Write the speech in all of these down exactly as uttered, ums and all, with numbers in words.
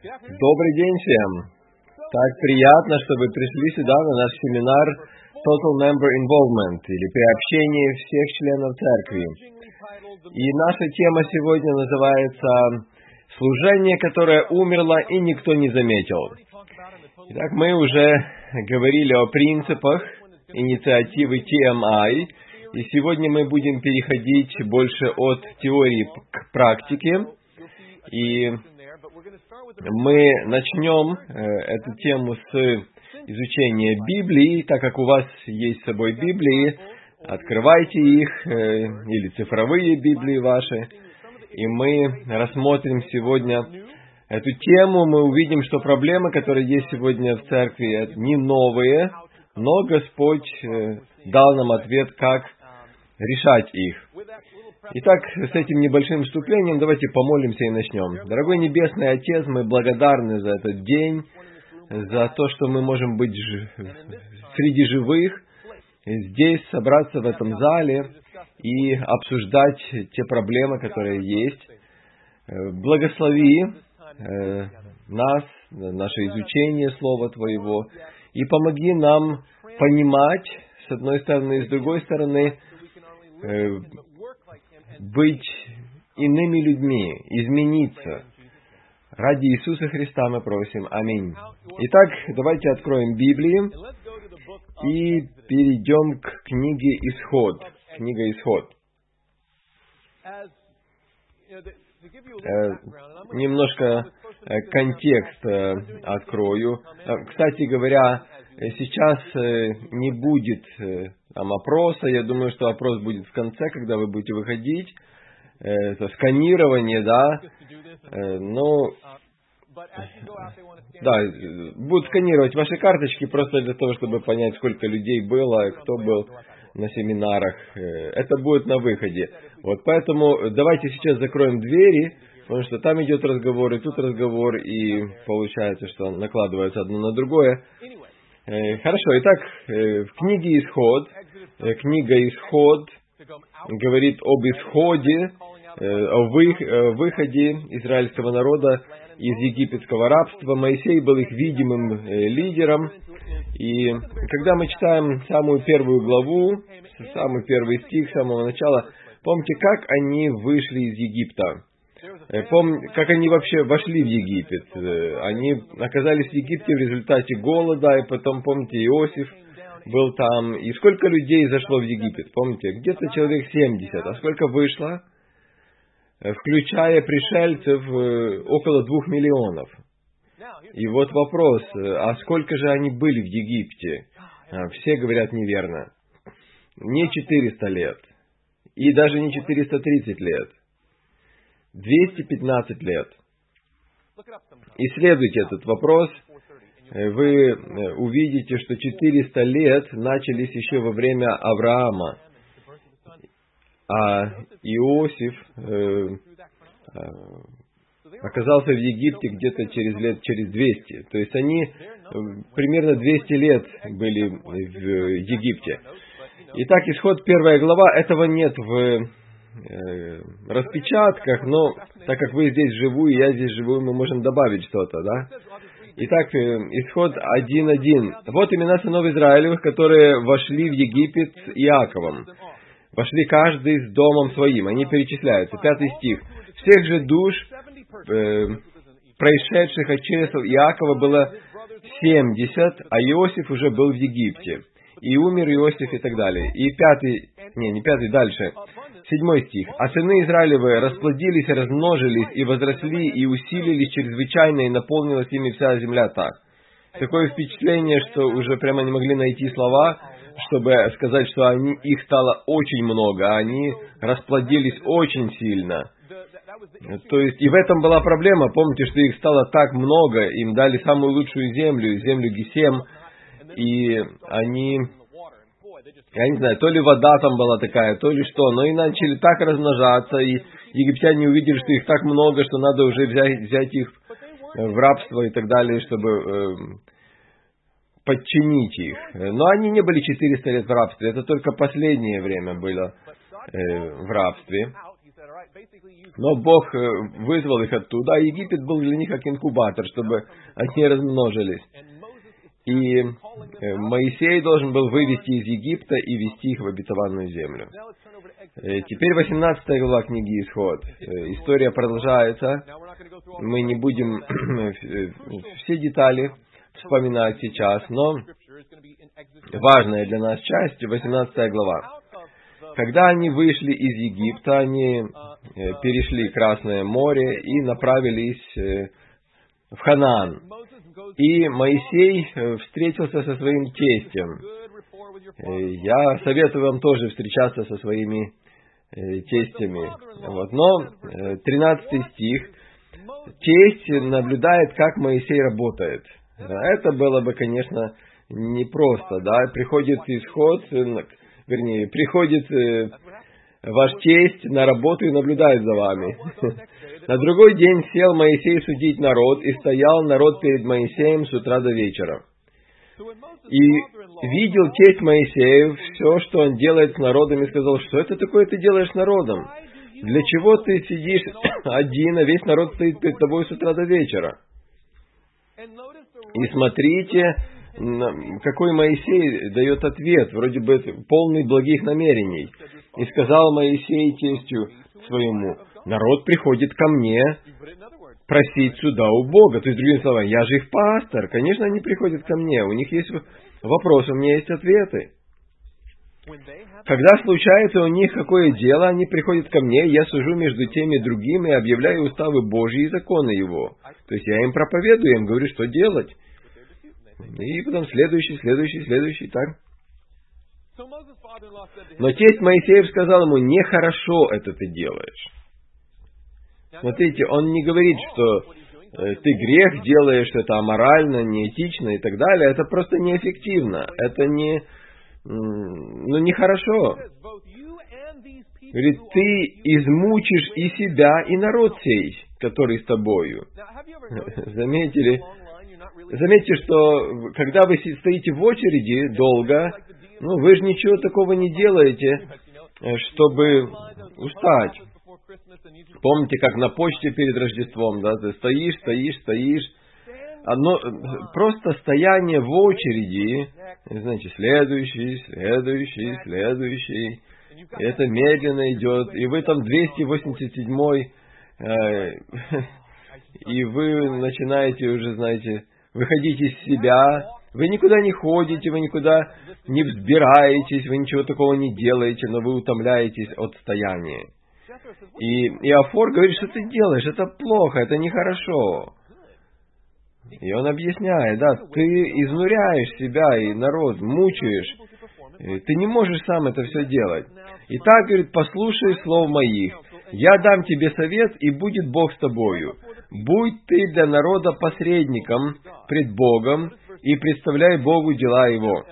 Добрый день всем! Так приятно, что вы пришли сюда на наш семинар Total Member Involvement, или приобщение всех членов церкви. И наша тема сегодня называется «Служение, которое умерло и никто не заметил». Итак, мы уже говорили о принципах инициативы ти эм ай, и сегодня мы будем переходить больше от теории к практике. И мы начнем э, эту тему с изучения Библии, так как у вас есть с собой Библии, открывайте их, э, или цифровые Библии ваши, и мы рассмотрим сегодня эту тему. Мы увидим, что проблемы, которые есть сегодня в церкви, не новые, но Господь э, дал нам ответ, как решать их. Итак, с этим небольшим вступлением давайте помолимся и начнем. Дорогой Небесный Отец, мы благодарны за этот день, за то, что мы можем быть ж... среди живых, здесь собраться в этом зале и обсуждать те проблемы, которые есть. Благослови э, нас, наше изучение Слова Твоего, и помоги нам понимать, с одной стороны, и с другой стороны, э, быть иными людьми, измениться. Ради Иисуса Христа мы просим. Аминь. Итак, давайте откроем Библию и перейдем к книге Исход. Книга Исход. Э, немножко э, контекст э, открою. Э, кстати говоря, сейчас э, не будет э, там опроса. Я думаю, что опрос будет в конце, когда вы будете выходить. Э, это сканирование, да. Э, ну, да, будут сканировать ваши карточки просто для того, чтобы понять, сколько людей было, кто был на семинарах. Э, это будет на выходе. Вот поэтому давайте сейчас закроем двери, потому что там идет разговор, и тут разговор, и получается, что накладывается одно на другое. Э, хорошо, итак, э, в книге Исход, э, книга Исход говорит об исходе, э, о вы, э, выходе израильского народа из египетского рабства. Моисей был их видимым э, лидером. И когда мы читаем самую первую главу, самый первый стих, с самого начала, помните, как они вышли из Египта? Помните, как они вообще вошли в Египет? Они оказались в Египте в результате голода, и потом, помните, Иосиф был там. И сколько людей зашло в Египет? Помните, где-то человек семьдесят. А сколько вышло? Включая пришельцев, около двух миллионов. И вот вопрос, а сколько же они были в Египте? Все говорят неверно. Не четыреста лет. И даже не четыреста тридцать лет. двести пятнадцать лет. Исследуйте этот вопрос. Вы увидите, что четыреста лет начались еще во время Авраама. А Иосиф э, э, оказался в Египте где-то через лет через двести. То есть они э, примерно двести лет были в Египте. Итак, Исход первая глава, этого нет в э, распечатках, но так как вы здесь живую, я здесь живую, мы можем добавить что-то, да? Итак, э, Исход один один. Вот имена сынов Израилевых, которые вошли в Египет с Иаковом. Вошли каждый с домом своим. Они перечисляются. Пятый стих. Всех же душ, э, происшедших от чресл Иакова, было семьдесят, а Иосиф уже был в Египте. И умер Иосиф и так далее. И пятый, не, не пятый, дальше. Седьмой стих. А сыны Израилевы расплодились, размножились, и возросли, и усилились чрезвычайно, и наполнилась ими вся земля так. Такое впечатление, что уже прямо не могли найти слова, чтобы сказать, что они, их стало очень много, а они расплодились очень сильно. То есть, и в этом была проблема. Помните, что их стало так много, им дали самую лучшую землю, землю Гесем, и они, я не знаю, то ли вода там была такая, то ли что, но и начали так размножаться, и египтяне увидели, что их так много, что надо уже взять, взять их в рабство и так далее, чтобы э, подчинить их. Но они не были четыреста лет в рабстве, это только последнее время было э, в рабстве. Но Бог вызвал их оттуда, а Египет был для них как инкубатор, чтобы они размножились. И Моисей должен был вывести из Египта и вести их в обетованную землю. Теперь восемнадцатая глава книги Исход. История продолжается. Мы не будем все детали вспоминать сейчас, но важная для нас часть, восемнадцатая глава. Когда они вышли из Египта, они перешли Красное море и направились в Ханаан. И Моисей встретился со своим тестем. Я советую вам тоже встречаться со своими тестями. Вот. Но тринадцатый стих. Тесть наблюдает, как Моисей работает. Это было бы, конечно, непросто. Да? Приходит исход, вернее, приходит ваш тесть на работу и наблюдает за вами. На другой день сел Моисей судить народ, и стоял народ перед Моисеем с утра до вечера. И видел тесть Моисеев все, что он делает с народом, и сказал: что это такое ты делаешь с народом? Для чего ты сидишь один, а весь народ стоит перед тобой с утра до вечера? И смотрите, какой Моисей дает ответ, вроде бы полный благих намерений. И сказал Моисей тестю своему: народ приходит ко мне просить суда у Бога. То есть, другими словами, я же их пастор. Конечно, они приходят ко мне. У них есть вопросы, у меня есть ответы. Когда случается у них какое дело, они приходят ко мне, я сужу между теми и другими и объявляю уставы Божьи и законы Его. То есть, я им проповедую, я им говорю, что делать. И потом следующий, следующий, следующий, так. Но тесть Моисеев сказал ему: нехорошо это ты делаешь. Смотрите, он не говорит, что ты грех делаешь, это аморально, неэтично и так далее. Это просто неэффективно. Это не, ну, нехорошо. Говорит, ты измучишь и себя, и народ сей, который с тобою. Заметили? Заметьте, что когда вы стоите в очереди долго, ну, вы же ничего такого не делаете, чтобы устать. Помните, как на почте перед Рождеством, да, ты стоишь, стоишь, стоишь. Одно, просто стояние в очереди, знаете, следующий, следующий, следующий. Это медленно идет, и вы там двести восемьдесят седьмой, э, и вы начинаете уже, знаете, выходить из себя. Вы никуда не ходите, вы никуда не взбираетесь, вы ничего такого не делаете, но вы утомляетесь от стояния. И Иофор говорит, что ты делаешь, это плохо, это нехорошо. И он объясняет, да, ты изнуряешь себя и народ, мучаешь. Ты не можешь сам это все делать. Итак, говорит, послушай слов моих. Я дам тебе совет, и будет Бог с тобою. Будь ты для народа посредником пред Богом, и представляй Богу дела Его.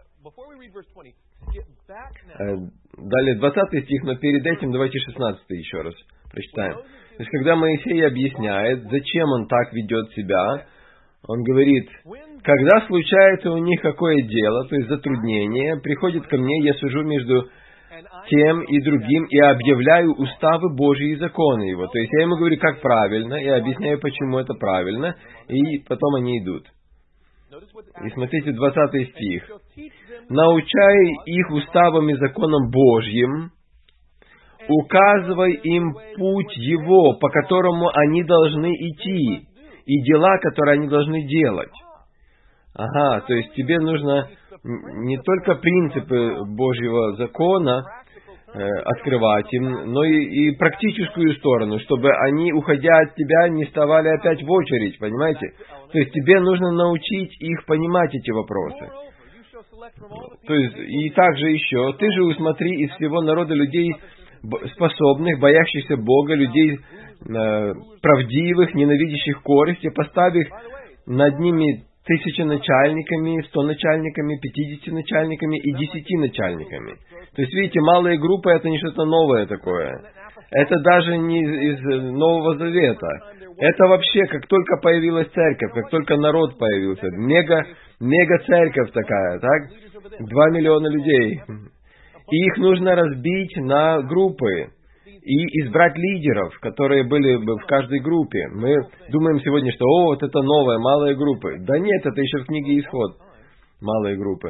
Далее двадцатый стих, но перед этим давайте шестнадцатый еще раз прочитаем. То есть, когда Моисей объясняет, зачем он так ведет себя, он говорит: когда случается у них какое дело, то есть затруднение, приходит ко мне, я сужу между тем и другим и объявляю уставы Божьи и законы Его. То есть я ему говорю, как правильно, я объясняю, почему это правильно, и потом они идут. И смотрите, двадцатый стих. «Научай их уставам и законам Божьим, указывай им путь Его, по которому они должны идти, и дела, которые они должны делать». Ага, то есть тебе нужно не только принципы Божьего закона э, открывать им, но и, и практическую сторону, чтобы они, уходя от тебя, не вставали опять в очередь, понимаете? То есть тебе нужно научить их понимать эти вопросы. То есть, и также еще, ты же усмотри из всего народа людей способных, боящихся Бога, людей э, правдивых, ненавидящих корысти, поставь их над ними тысячи начальниками, сто начальниками, пятидесяти начальниками и десяти начальниками. То есть, видите, малые группы — это не что-то новое такое. Это даже не из, из Нового Завета. Это вообще, как только появилась церковь, как только народ появился, мега, мега-церковь такая, так? Два миллиона людей. И их нужно разбить на группы. и избрать лидеров, которые были бы в каждой группе. Мы думаем сегодня, что «О, вот это новая, малая группа». Да нет, это еще в книге Исход. Малые группы.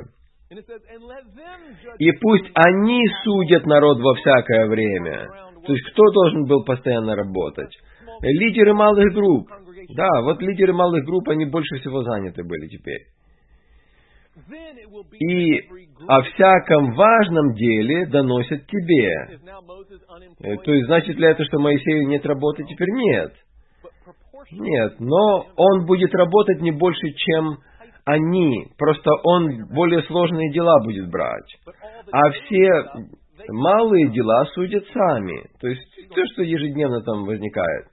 И пусть они судят народ во всякое время. То есть, кто должен был постоянно работать? Лидеры малых групп. Да, вот лидеры малых групп, они больше всего заняты были теперь. И о всяком важном деле доносят тебе. То есть, значит ли это, что Моисею нет работы? Теперь нет. Нет, но он будет работать не больше, чем они. Просто он более сложные дела будет брать. А все малые дела судят сами. То есть, то, что ежедневно там возникает.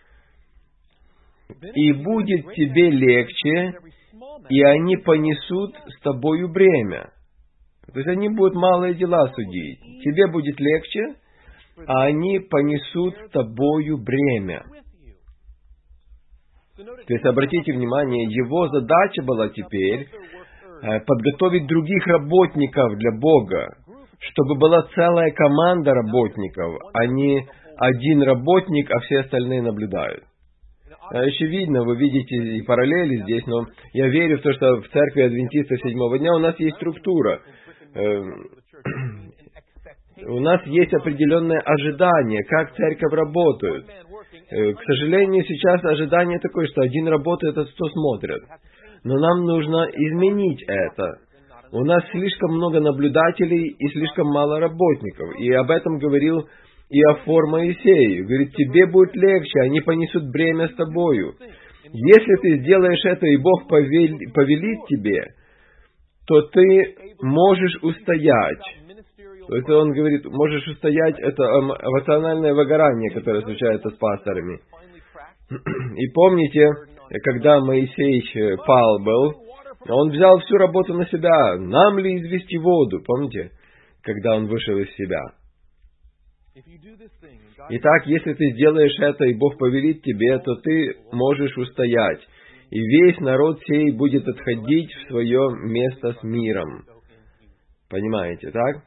И будет тебе легче, и они понесут с тобою бремя. То есть они будут малые дела судить. Тебе будет легче, а они понесут с тобою бремя. То есть, обратите внимание, его задача была теперь подготовить других работников для Бога, чтобы была целая команда работников, а не один работник, а все остальные наблюдают. Очевидно, вы видите и параллели здесь, но я верю в то, что в церкви адвентистов седьмого дня у нас есть структура. У нас есть определенное ожидание, как церковь работает. К сожалению, сейчас ожидание такое, что один работает, а сто смотрят. Но нам нужно изменить это. У нас слишком много наблюдателей и слишком мало работников. И об этом говорил Иофор Моисею. Говорит, тебе будет легче, они понесут бремя с тобою. Если ты сделаешь это, и Бог повелит тебе, то ты можешь устоять. То есть он говорит, можешь устоять, это эмоциональное выгорание, которое случается с пасторами. И помните, когда Моисей пал был, он взял всю работу на себя. Нам ли извести воду? Помните, когда он вышел из себя? Итак, если ты сделаешь это, и Бог повелит тебе, то ты можешь устоять. И весь народ сей будет отходить в свое место с миром. Понимаете, так?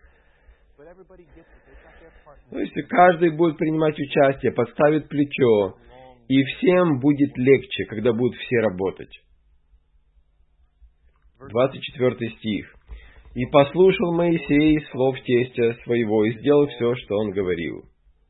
То есть каждый будет принимать участие, подставит плечо, и всем будет легче, когда будут все работать. двадцать четвёртый стих. «И послушал Моисей слов тестя своего, и сделал все, что он говорил.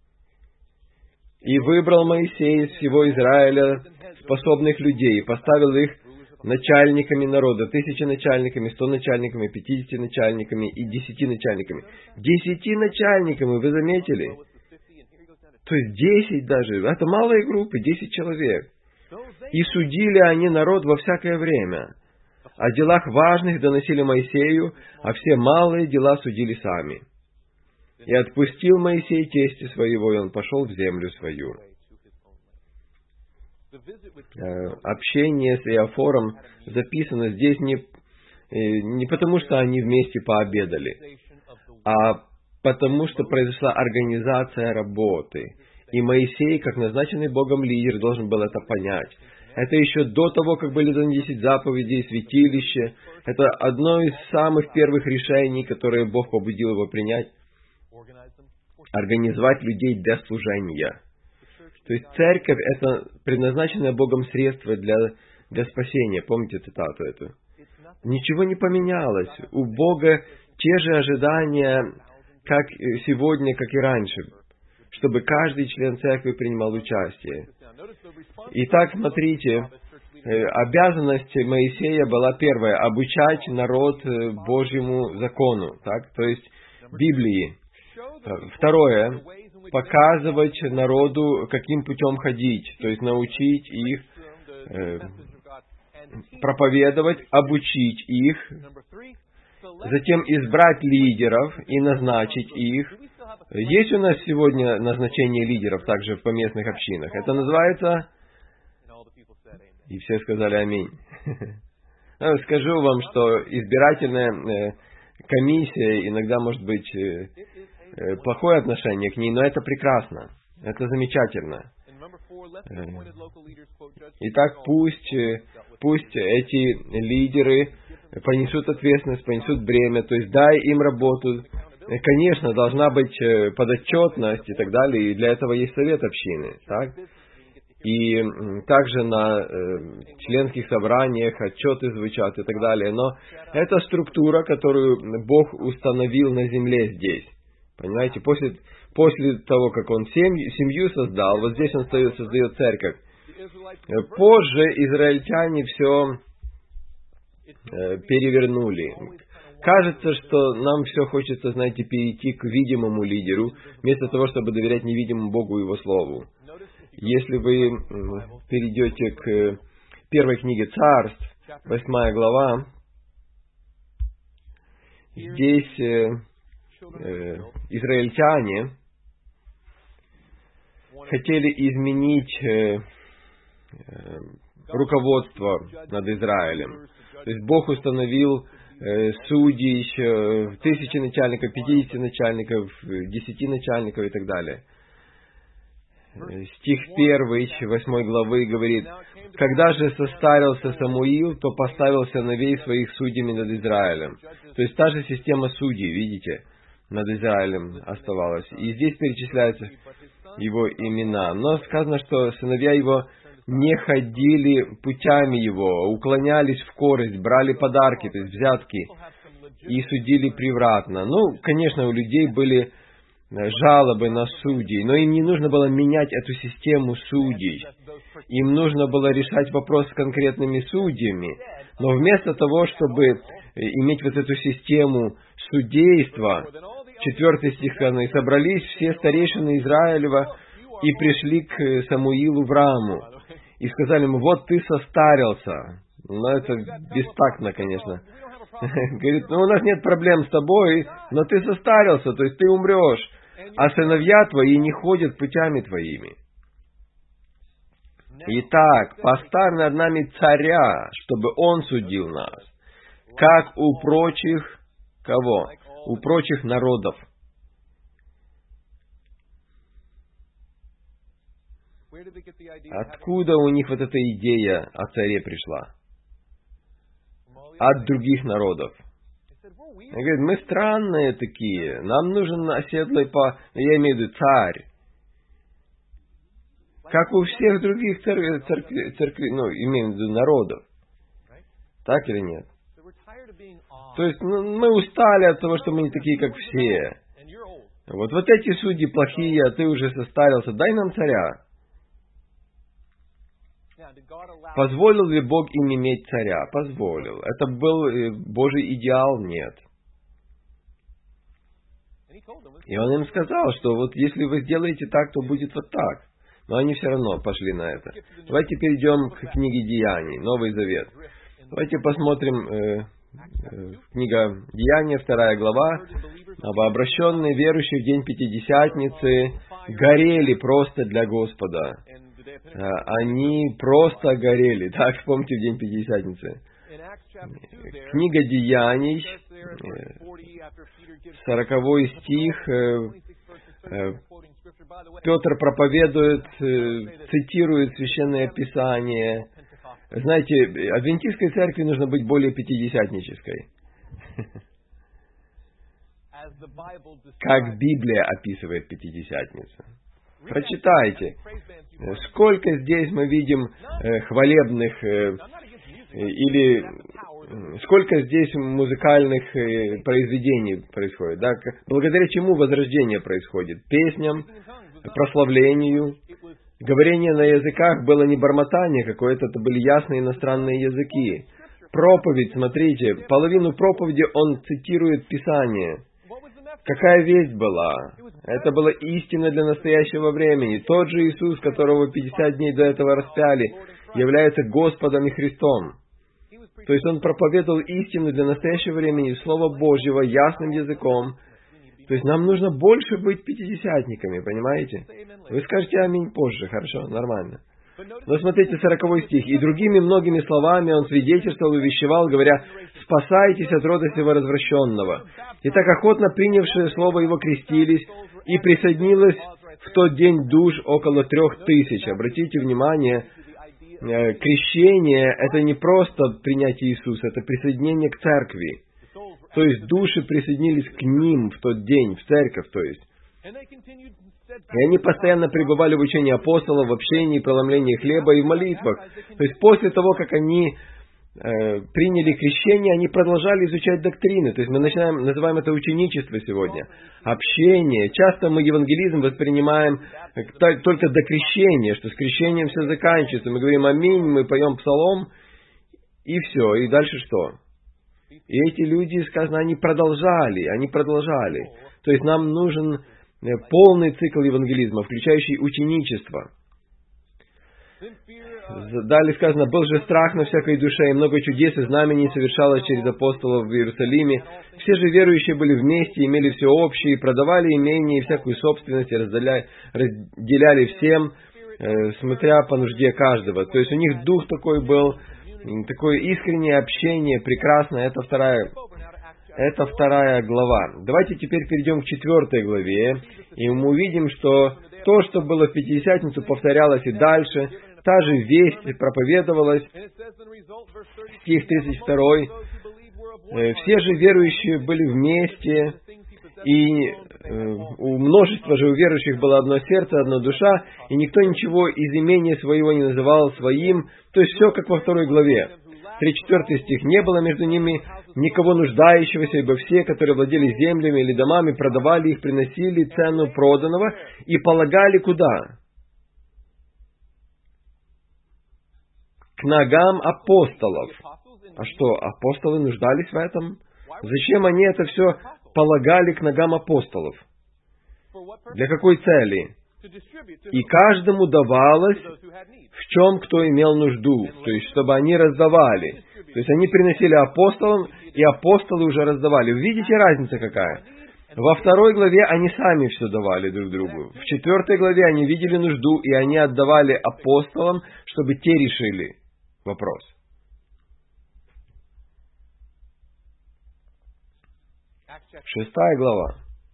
И выбрал Моисей из всего Израиля способных людей, и поставил их начальниками народа, тысячи начальниками, сто начальниками, пятидесяти начальниками и десяти начальниками». Десяти начальниками, вы заметили? То есть десять даже, это малые группы, десять человек. «И судили они народ во всякое время. О делах важных доносили Моисею, а все малые дела судили сами. И отпустил Моисей тестя своего, и он пошел в землю свою». Общение с Иофором записано здесь не, не потому, что они вместе пообедали, а потому, что произошла организация работы. И Моисей, как назначенный Богом лидер, должен был это понять. Это еще до того, как были даны десять заповедей, святилище. Это одно из самых первых решений, которые Бог побудил его принять. Организовать людей для служения. То есть церковь — это предназначенное Богом средство для, для спасения. Помните цитату эту? Ничего не поменялось. У Бога те же ожидания, как сегодня, как и раньше, чтобы каждый член церкви принимал участие. Итак, смотрите, обязанность Моисея была первая — обучать народ Божьему закону, так? То есть Библии. Второе — показывать народу, каким путем ходить, то есть научить их, э, проповедовать, обучить их, затем избрать лидеров и назначить их. Есть у нас сегодня назначение лидеров также в поместных общинах. Это называется... И все сказали аминь. Скажу вам, что избирательная комиссия иногда может быть плохое отношение к ней, но это прекрасно. Это замечательно. Итак, пусть, пусть эти лидеры понесут ответственность, понесут бремя, то есть дай им работу, конечно, должна быть подотчетность и так далее, и для этого есть совет общины, так? И также на э, членских собраниях отчеты звучат и так далее. Но это структура, которую Бог установил на земле здесь. Понимаете, после, после того, как Он семью, семью создал, вот здесь Он создает, создает церковь. Позже израильтяне все э, перевернули. Кажется, что нам все хочется, знаете, перейти к видимому лидеру, вместо того, чтобы доверять невидимому Богу и Его Слову. Если вы перейдете к первой книге Царств, восьмая глава, здесь э, э, израильтяне хотели изменить э, э, руководство над Израилем. То есть Бог установил э, судей еще, тысячи начальников, пятидесяти начальников, десяти начальников и так далее. Стих первый, восьмой главы говорит: «Когда же состарился Самуил, то поставил сыновей своих судьями над Израилем». То есть та же система судей, видите, над Израилем оставалась. И здесь перечисляются его имена. Но сказано, что сыновья его не ходили путями его, уклонялись в корость, брали подарки, то есть взятки, и судили превратно. Ну, конечно, у людей были жалобы на судей, но им не нужно было менять эту систему судей. Им нужно было решать вопрос с конкретными судьями. Но вместо того, чтобы иметь вот эту систему судейства, четвертый стих сказано: «И собрались все старейшины Израилева и пришли к Самуилу в Раму, и сказали ему: вот ты состарился». Ну, это бестактно, конечно. Говорит: ну, у нас нет проблем с тобой, но ты состарился, то есть ты умрешь, а сыновья твои не ходят путями твоими. Итак, поставь над нами царя, чтобы он судил нас, как у прочих, кого? У прочих народов. Откуда у них вот эта идея о царе пришла? От других народов. Он говорит: мы странные такие, нам нужен оседлый по... Я имею в виду царь. Как у всех других церкви, церкви, церкви, ну, имею в виду народов. Так или нет? То есть ну, мы устали от того, что мы не такие, как все. Вот, вот эти судьи плохие, а ты уже состарился, дай нам царя. Позволил ли Бог им иметь царя? Позволил. Это был Божий идеал? Нет. И Он им сказал, что вот если вы сделаете так, то будет вот так. Но они все равно пошли на это. Давайте перейдем к книге Деяний, Новый Завет. Давайте посмотрим э, э, книга Деяния, вторая глава. Обращенные верующие в день Пятидесятницы горели просто для Господа. Они просто горели. Так, помните, в день Пятидесятницы. Книга Деяний, сороковой стих. Петр проповедует, цитирует Священное Писание. Знаете, адвентистской церкви нужно быть более пятидесятнической. Как Библия описывает Пятидесятницу. Прочитайте. Сколько здесь мы видим э, хвалебных э, или э, сколько здесь музыкальных э, произведений происходит, да? Благодаря чему возрождение происходит? Песням, прославлению. Говорение на языках было не бормотание какое-то, это были ясные иностранные языки. Проповедь, смотрите, половину проповеди он цитирует Писание. Какая весть была? Это была истина для настоящего времени. Тот же Иисус, которого пятьдесят дней до этого распяли, является Господом и Христом. То есть Он проповедовал истину для настоящего времени, Слово Божьего, ясным языком. То есть нам нужно больше быть пятидесятниками, понимаете? Вы скажете аминь позже, хорошо, нормально. Но смотрите, сороковой стих. «И другими многими словами он свидетельствовал и увещевал, говоря: спасайтесь от рода сего развращенного. И так охотно принявшие слово его крестились, и присоединилось в тот день душ около трех тысяч». Обратите внимание, крещение — это не просто принятие Иисуса, это присоединение к церкви. То есть души присоединились к ним в тот день, в церковь, то есть. И они постоянно пребывали в учении апостолов, в общении, преломлении хлеба и в молитвах. То есть после того, как они э, приняли крещение, они продолжали изучать доктрины. То есть мы начинаем, называем это ученичество сегодня. Общение. Часто мы евангелизм воспринимаем только до крещения, что с крещением все заканчивается. Мы говорим аминь, мы поем псалом, и все. И дальше что? И эти люди, сказано, они продолжали, они продолжали. То есть нам нужен полный цикл евангелизма, включающий ученичество. Далее сказано, был же страх на всякой душе, и много чудес и знамений совершалось через апостолов в Иерусалиме. Все же верующие были вместе, имели все общее, продавали имение и всякую собственность, и разделяли, разделяли всем, э, смотря по нужде каждого. То есть у них дух такой был, такое искреннее общение, прекрасное. Это вторая Это вторая глава. Давайте теперь перейдем к четвертой главе, и мы увидим, что то, что было в Пятидесятницу, повторялось и дальше. Та же весть проповедовалась. Стих тридцать второй. Все же верующие были вместе, и у множества же у верующих было одно сердце, одна душа, и никто ничего из имения своего не называл своим. То есть все как во второй главе. тридцать четвёртый стих. «Не было между ними никого нуждающегося, ибо все, которые владели землями или домами, продавали их, приносили цену проданного и полагали куда? К ногам апостолов». А что, апостолы нуждались в этом? Зачем они это все полагали к ногам апостолов? Для какой цели? И каждому давалось, в чем кто имел нужду, то есть, чтобы они раздавали. То есть, они приносили апостолам, и апостолы уже раздавали. Вы видите, разница какая? Во второй главе они сами все давали друг другу. В четвертой главе они видели нужду, и они отдавали апостолам, чтобы те решили вопрос. Шестая глава.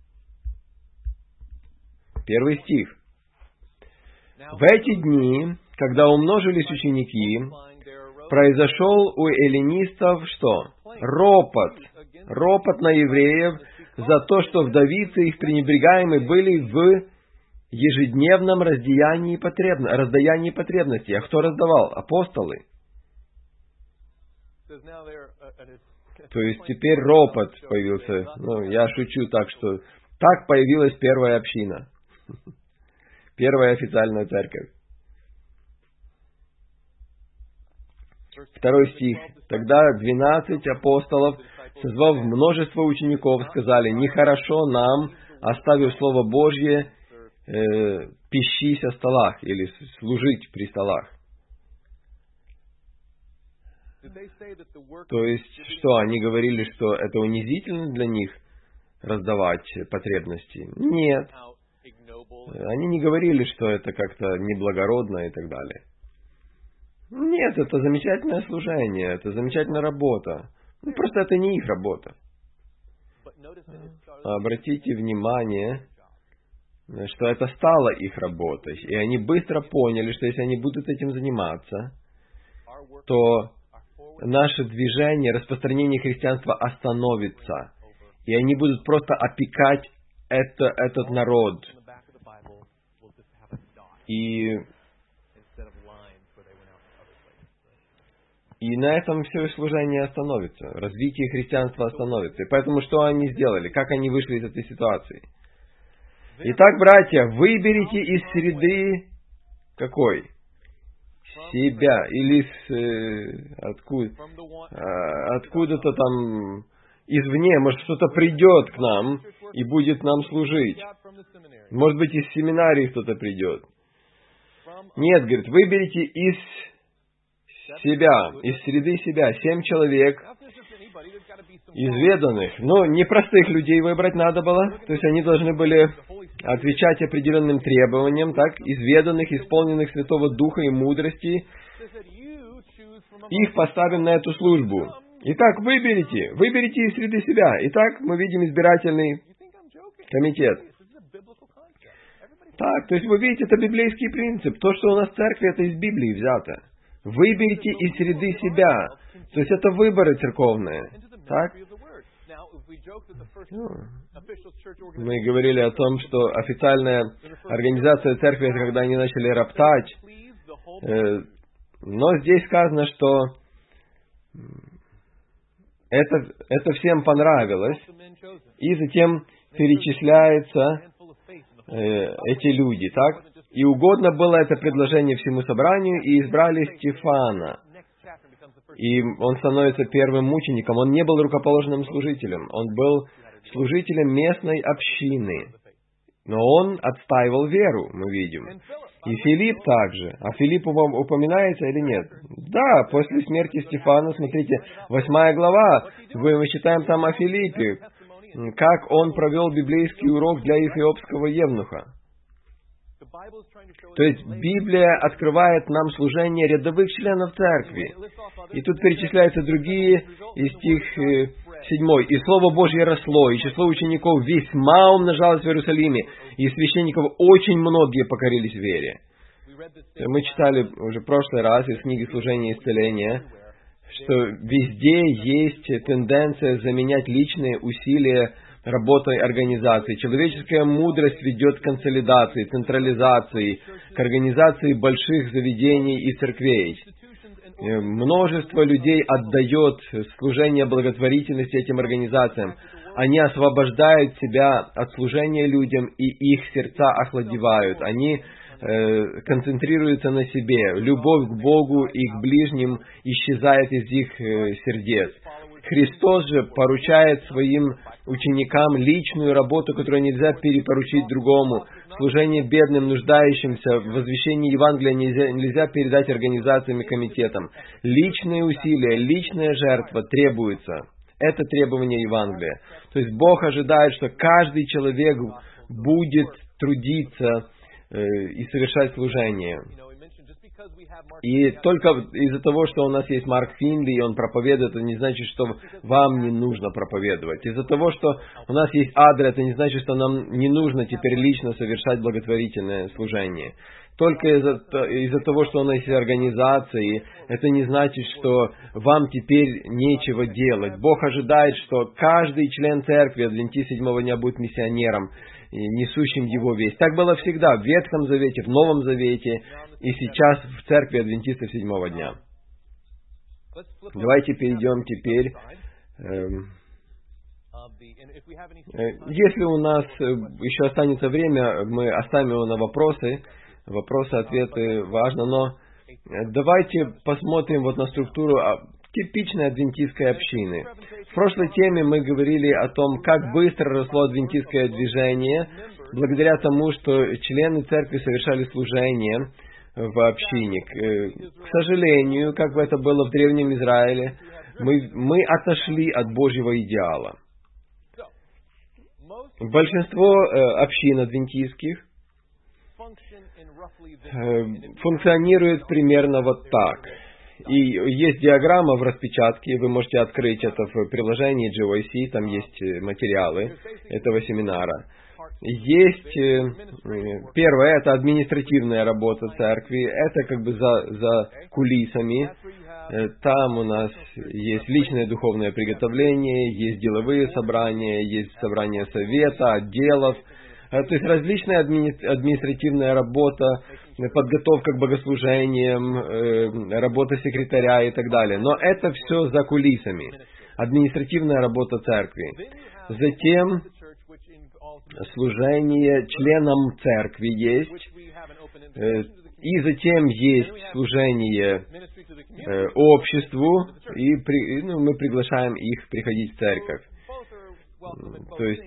Первый стих. «В эти дни, когда умножились ученики, произошел у эллинистов что? Ропот. Ропот на евреев за то, что вдовицы их пренебрегаемы были в ежедневном раздаянии, потребно... раздаянии потребностей». А кто раздавал? Апостолы. То есть теперь ропот появился. Ну, я шучу так, что так появилась первая община. Первая официальная церковь. Второй стих. «Тогда двенадцать апостолов, созвав множество учеников, сказали, нехорошо нам, оставив Слово Божье, э, пищись о столах» или «служить при столах». То есть, что, они говорили, что это унизительно для них раздавать потребности? Нет. Они не говорили, что это как-то неблагородно и так далее. Нет, это замечательное служение, это замечательная работа. Ну, просто это не их работа. Обратите внимание, что это стало их работой. И они быстро поняли, что если они будут этим заниматься, то наше движение, распространение христианства остановится. И они будут просто опекать это, этот народ. И, и на этом все служение остановится. Развитие христианства остановится. И поэтому что они сделали? Как они вышли из этой ситуации? Итак, братья, выберите из среды какой? Себя. Или с, э, откуда, э, откуда-то там извне. Может, кто-то придет к нам и будет нам служить. Может быть, из семинарии кто-то придет. Нет, говорит, выберите из себя, из среды себя, семь человек, изведанных. Но не простых людей выбрать надо было. То есть они должны были отвечать определенным требованиям, так, изведанных, исполненных Святого Духа и мудрости. Их поставим на эту службу. Итак, выберите, выберите из среды себя. Итак, мы видим избирательный комитет. Так, то есть вы видите, это библейский принцип. То, что у нас в церкви, это из Библии взято. Выберите из среды себя. То есть это выборы церковные. Так? Ну, мы говорили о том, что официальная организация церкви — это когда они начали роптать. Но здесь сказано, что это, это всем понравилось, и затем перечисляются э, эти люди, так? И угодно было это предложение всему собранию, и избрали Стефана. И он становится первым мучеником. Он не был рукоположенным служителем, он был служителем местной общины. Но он отстаивал веру, мы видим. И Филипп также. А Филипп упоминается или нет? Да, после смерти Стефана, смотрите, восьмая глава, мы читаем там о Филиппе, как он провел библейский урок для эфиопского евнуха. То есть Библия открывает нам служение рядовых членов церкви. И тут перечисляются другие, и стих седьмой. «И Слово Божье росло, и число учеников весьма умножалось в Иерусалиме, и священников очень многие покорились вере». Мы читали уже в прошлый раз из книги «Служение и исцеление», что везде есть тенденция заменять личные усилия работой организации. Человеческая мудрость ведет к консолидации, централизации, к организации больших заведений и церквей. Множество людей отдает служение благотворительности этим организациям. Они освобождают себя от служения людям, и их сердца охладевают. Они э, концентрируются на себе. Любовь к Богу и к ближним исчезает из их э, сердец. Христос же поручает своим ученикам личную работу, которую нельзя перепоручить другому. Служение бедным, нуждающимся, возвещение Евангелия нельзя, нельзя передать организациям и комитетам. Личные усилия, личная жертва требуется. Это требование Евангелия. То есть Бог ожидает, что каждый человек будет трудиться э, и совершать служение. И только из-за того, что у нас есть Марк Финли, и он проповедует, это не значит, что вам не нужно проповедовать. Из-за того, что у нас есть Адра, это не значит, что нам не нужно теперь лично совершать благотворительное служение. Только из-за, из-за того, что у нас есть организации, это не значит, что вам теперь нечего делать. Бог ожидает, что каждый член церкви Адвентист седьмого дня будет миссионером, несущим Его весть. Так было всегда, в Ветхом Завете, в Новом Завете, и сейчас в церкви Адвентистов седьмого дня. Давайте перейдем теперь. Эм, если у нас еще останется время, мы оставим его на вопросы. Вопросы, ответы важно, но давайте посмотрим вот на структуру типичной адвентистской общины. В прошлой теме мы говорили о том, как быстро росло адвентистское движение, благодаря тому, что члены церкви совершали служение в общине. К сожалению, как это было в Древнем Израиле, мы, мы отошли от Божьего идеала. Большинство общин адвентистских функционирует примерно вот так. И есть диаграмма в распечатке, вы можете открыть это в приложении джи уай си, там есть материалы этого семинара. Есть, первое, это административная работа церкви, это как бы за, за кулисами. Там у нас есть личное духовное приготовление, есть деловые собрания, есть собрания совета, отделов. То есть различная административная работа, подготовка к богослужениям, работа секретаря и так далее. Но это все за кулисами. Административная работа церкви. Затем служение членам церкви есть. И затем есть служение обществу. И при, ну, мы приглашаем их приходить в церковь. То есть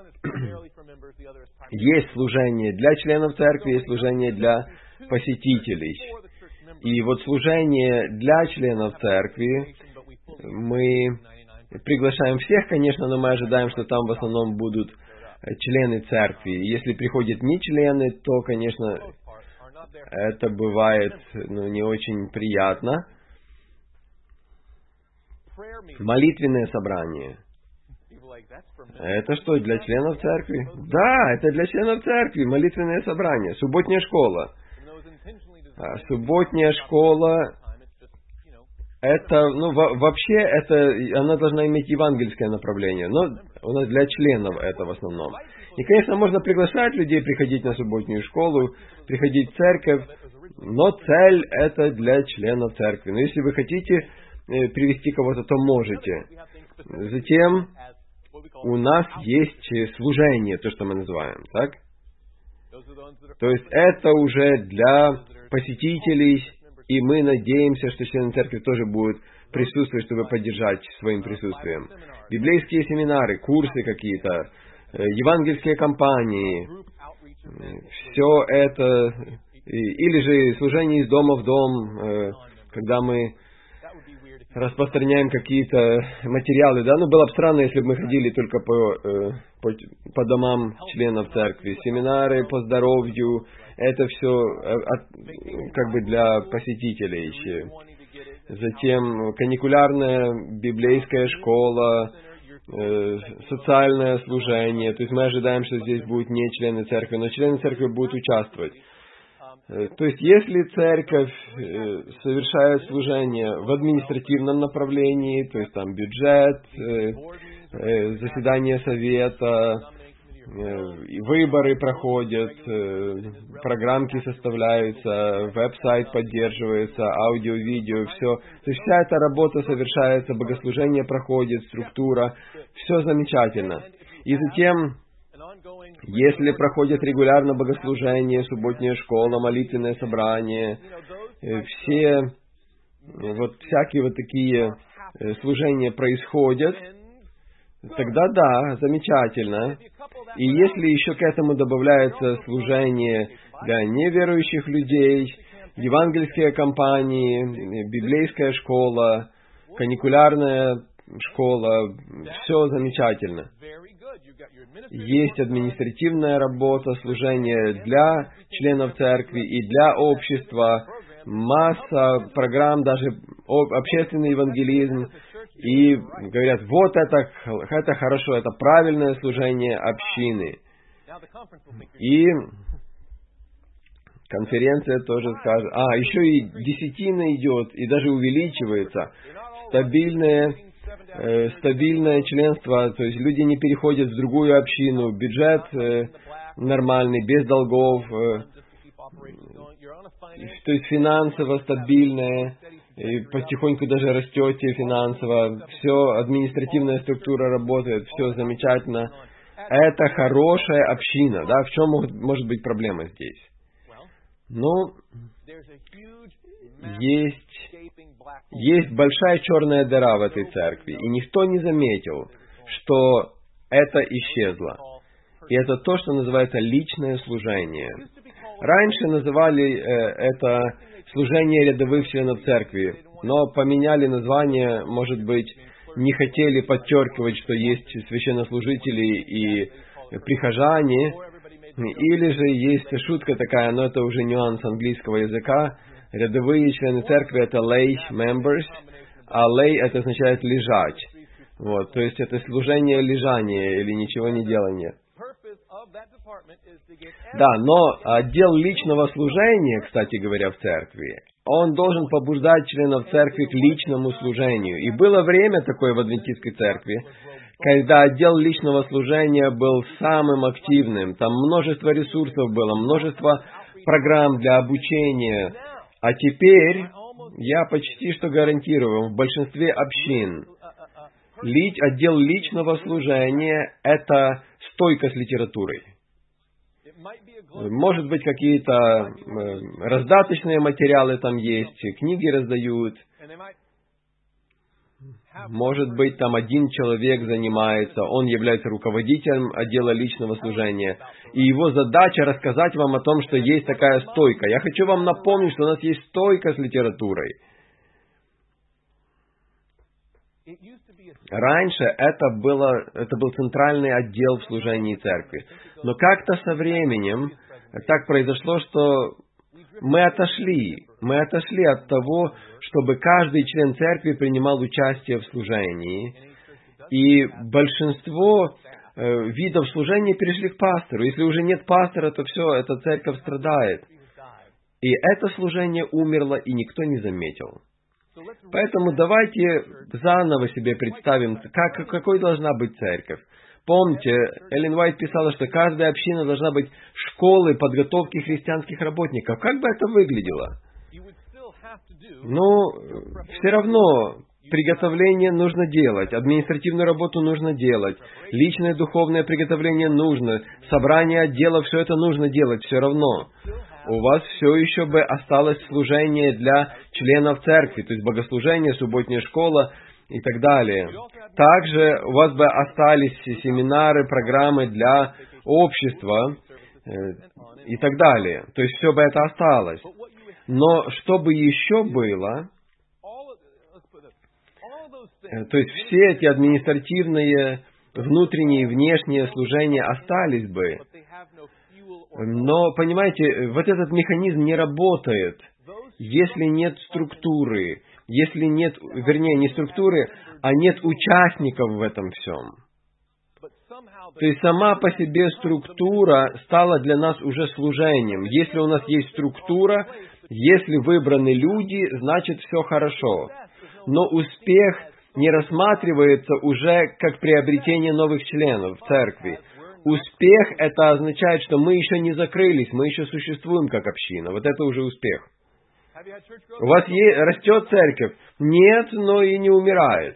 есть служение для членов церкви, есть служение для посетителей. И вот служение для членов церкви мы приглашаем всех, конечно, но мы ожидаем, что там в основном будут члены церкви. Если приходят не члены, то, конечно, это бывает ну, не очень приятно. Молитвенное собрание. Это что, для членов церкви? Да, это для членов церкви, молитвенное собрание, субботняя школа. А субботняя школа это, ну, во- вообще, это, она должна иметь евангельское направление, но у нас для членов это в основном. И, конечно, можно приглашать людей приходить на субботнюю школу, приходить в церковь, но цель это для членов церкви. Но если вы хотите э, привести кого-то, то можете. Затем у нас есть э, служение, то, что мы называем, так? То есть это уже для посетителей, и мы надеемся, что члены церкви тоже будут присутствовать, чтобы поддержать своим присутствием. Библейские семинары, курсы какие-то, э, евангельские кампании, все это, или же служение из дома в дом, э, когда мы распространяем какие-то материалы, да, ну было бы странно, если бы мы ходили только по, э, по, по домам членов церкви, семинары по здоровью, это все как бы для посетителей еще. Затем каникулярная библейская школа, э, социальное служение, то есть мы ожидаем, что здесь будут не члены церкви, но члены церкви будут участвовать. То есть, если церковь совершает служение в административном направлении, то есть там бюджет, заседание совета, выборы проходят, программки составляются, веб-сайт поддерживается, аудио, видео, все. То есть, вся эта работа совершается, богослужение проходит, структура, все замечательно. И затем, если проходит регулярно богослужение, субботняя школа, молитвенное собрание, все вот всякие вот такие служения происходят, тогда да, замечательно. И если еще к этому добавляется служение для неверующих людей, евангельские кампании, библейская школа, каникулярная школа, все замечательно. Есть административная работа, служение для членов церкви и для общества, масса программ, даже общественный евангелизм. И говорят, вот это, это хорошо, это правильное служение общины. И конференция тоже скажет, а, еще и десятина идет, и даже увеличивается. Стабильное Э, стабильное членство, то есть люди не переходят в другую общину, бюджет э, нормальный, без долгов, э, то есть финансово стабильное, и потихоньку даже растете финансово, все, административная структура работает, все замечательно. Это хорошая община, да, в чем может, может быть проблема здесь? Ну, есть Есть большая черная дыра в этой церкви, и никто не заметил, что это исчезло. И это то, что называется личное служение. Раньше называли э, это служение рядовых членов церкви, но поменяли название, может быть, не хотели подчеркивать, что есть священнослужители и прихожане, или же есть шутка такая, но это уже нюанс английского языка. Рядовые члены церкви — это lay members, а lay — это означает лежать. Вот, то есть это служение лежания или ничего не делания. Да, но отдел личного служения, кстати говоря, в церкви, он должен побуждать членов церкви к личному служению. И было время такое в адвентистской церкви, когда отдел личного служения был самым активным. Там множество ресурсов было, множество программ для обучения. А теперь, я почти что гарантирую, в большинстве общин лич, отдел личного служения — это стойка с литературой. Может быть, какие-то э, раздаточные материалы там есть, книги раздают. Может быть, там один человек занимается, он является руководителем отдела личного служения, и его задача рассказать вам о том, что есть такая стойка. Я хочу вам напомнить, что у нас есть стойка с литературой. Раньше это, было, это был центральный отдел в служении церкви. Но как-то со временем так произошло, что мы отошли. Мы отошли от того, чтобы каждый член церкви принимал участие в служении. И большинство э, видов служения перешли к пастору. Если уже нет пастора, то все, эта церковь страдает. И это служение умерло, и никто не заметил. Поэтому давайте заново себе представим, как, какой должна быть церковь. Помните, Эллен Уайт писала, что каждая община должна быть школой подготовки христианских работников. Как бы это выглядело? Ну, все равно приготовление нужно делать, административную работу нужно делать, личное духовное приготовление нужно, собрание отделов, все это нужно делать все равно. У вас все еще бы осталось служение для членов церкви, то есть богослужение, субботняя школа и так далее. Также у вас бы остались семинары, программы для общества э, и так далее. То есть все бы это осталось. Но что бы еще было, э, то есть все эти административные, внутренние и внешние служения остались бы. Но, понимаете, вот этот механизм не работает, если нет структуры, если нет, вернее, не структуры, а нет участников в этом всем. То есть сама по себе структура стала для нас уже служением. Если у нас есть структура, если выбраны люди, значит все хорошо. Но успех не рассматривается уже как приобретение новых членов в церкви. Успех — это означает, что мы еще не закрылись, мы еще существуем как община. Вот это уже успех. У вас е- растет церковь? Нет, но и не умирает.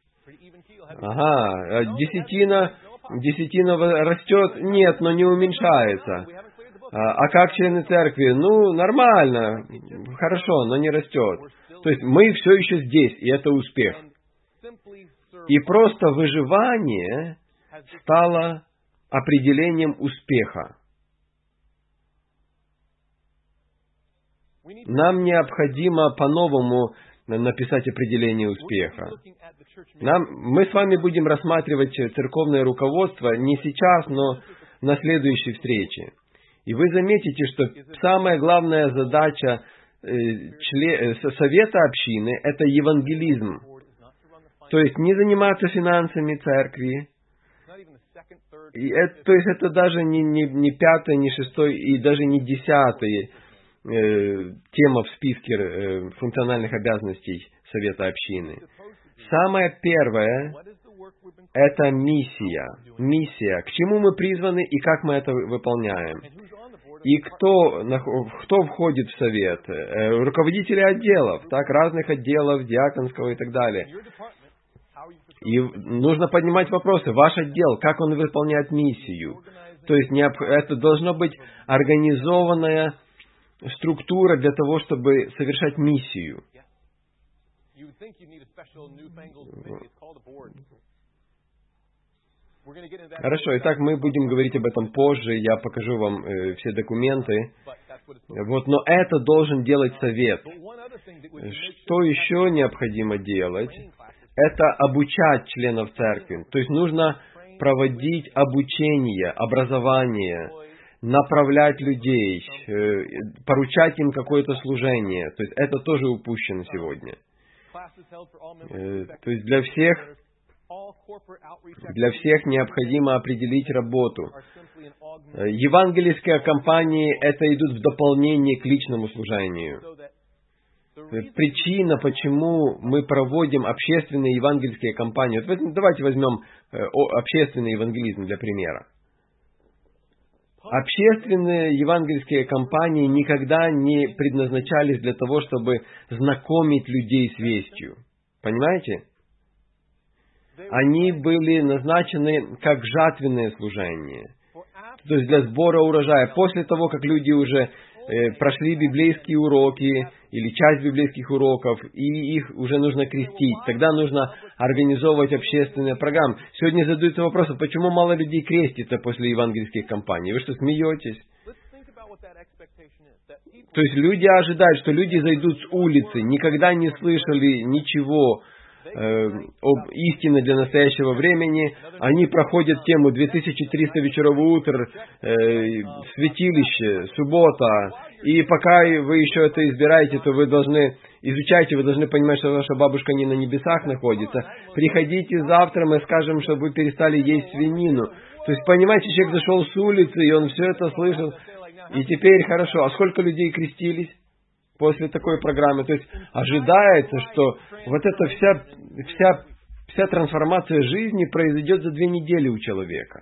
Ага, десятина, десятина растет? Нет, но не уменьшается. А, а как члены церкви? Ну, нормально, хорошо, но не растет. То есть мы все еще здесь, и это успех. И просто выживание стало определением успеха. Нам необходимо по-новому написать определение успеха. Нам, мы с вами будем рассматривать церковное руководство не сейчас, но на следующей встрече. И вы заметите, что самая главная задача э, член, совета общины – это евангелизм. То есть не заниматься финансами церкви. И это, то есть это даже не, не, не пятый, не шестой и даже не десятый э, тема в списке э, функциональных обязанностей совета общины. Самое первое – это миссия. Миссия. К чему мы призваны и как мы это выполняем. И кто, кто входит в совет? Э, руководители отделов, так, разных отделов, диаконского и так далее. И нужно поднимать вопросы. Ваш отдел, как он выполняет миссию? То есть это должна быть организованная структура для того, чтобы совершать миссию. Хорошо, итак, мы будем говорить об этом позже, я покажу вам э, все документы. Вот, но это должен делать совет. Что еще необходимо делать? Это обучать членов церкви. То есть нужно проводить обучение, образование, направлять людей, э, поручать им какое-то служение. То есть это тоже упущено сегодня. Э, то есть для всех Для всех необходимо определить работу. Евангельские кампании — это идут в дополнение к личному служению. Причина, почему мы проводим общественные евангельские кампании. Вот давайте возьмем общественный евангелизм для примера. Общественные евангельские кампании никогда не предназначались для того, чтобы знакомить людей с вестью. Понимаете? Они были назначены как жатвенное служение, то есть для сбора урожая. После того, как люди уже э, прошли библейские уроки или часть библейских уроков, и их уже нужно крестить, тогда нужно организовывать общественные программы. Сегодня задаются вопросы, почему мало людей крестится после евангельских кампаний? Вы что, смеетесь? То есть люди ожидают, что люди зайдут с улицы, никогда не слышали ничего об истине для настоящего времени, они проходят тему две тысячи триста вечеров утр, э, святилище, суббота, и пока вы еще это избираете, то вы должны, изучайте, вы должны понимать, что ваша бабушка не на небесах находится. Приходите завтра, мы скажем, чтобы вы перестали есть свинину. То есть, понимаете, человек зашел с улицы, и он все это слышал, и теперь хорошо. А сколько людей крестились? после такой программы. То есть ожидается, что вот эта вся, вся, вся трансформация жизни произойдет за две недели у человека.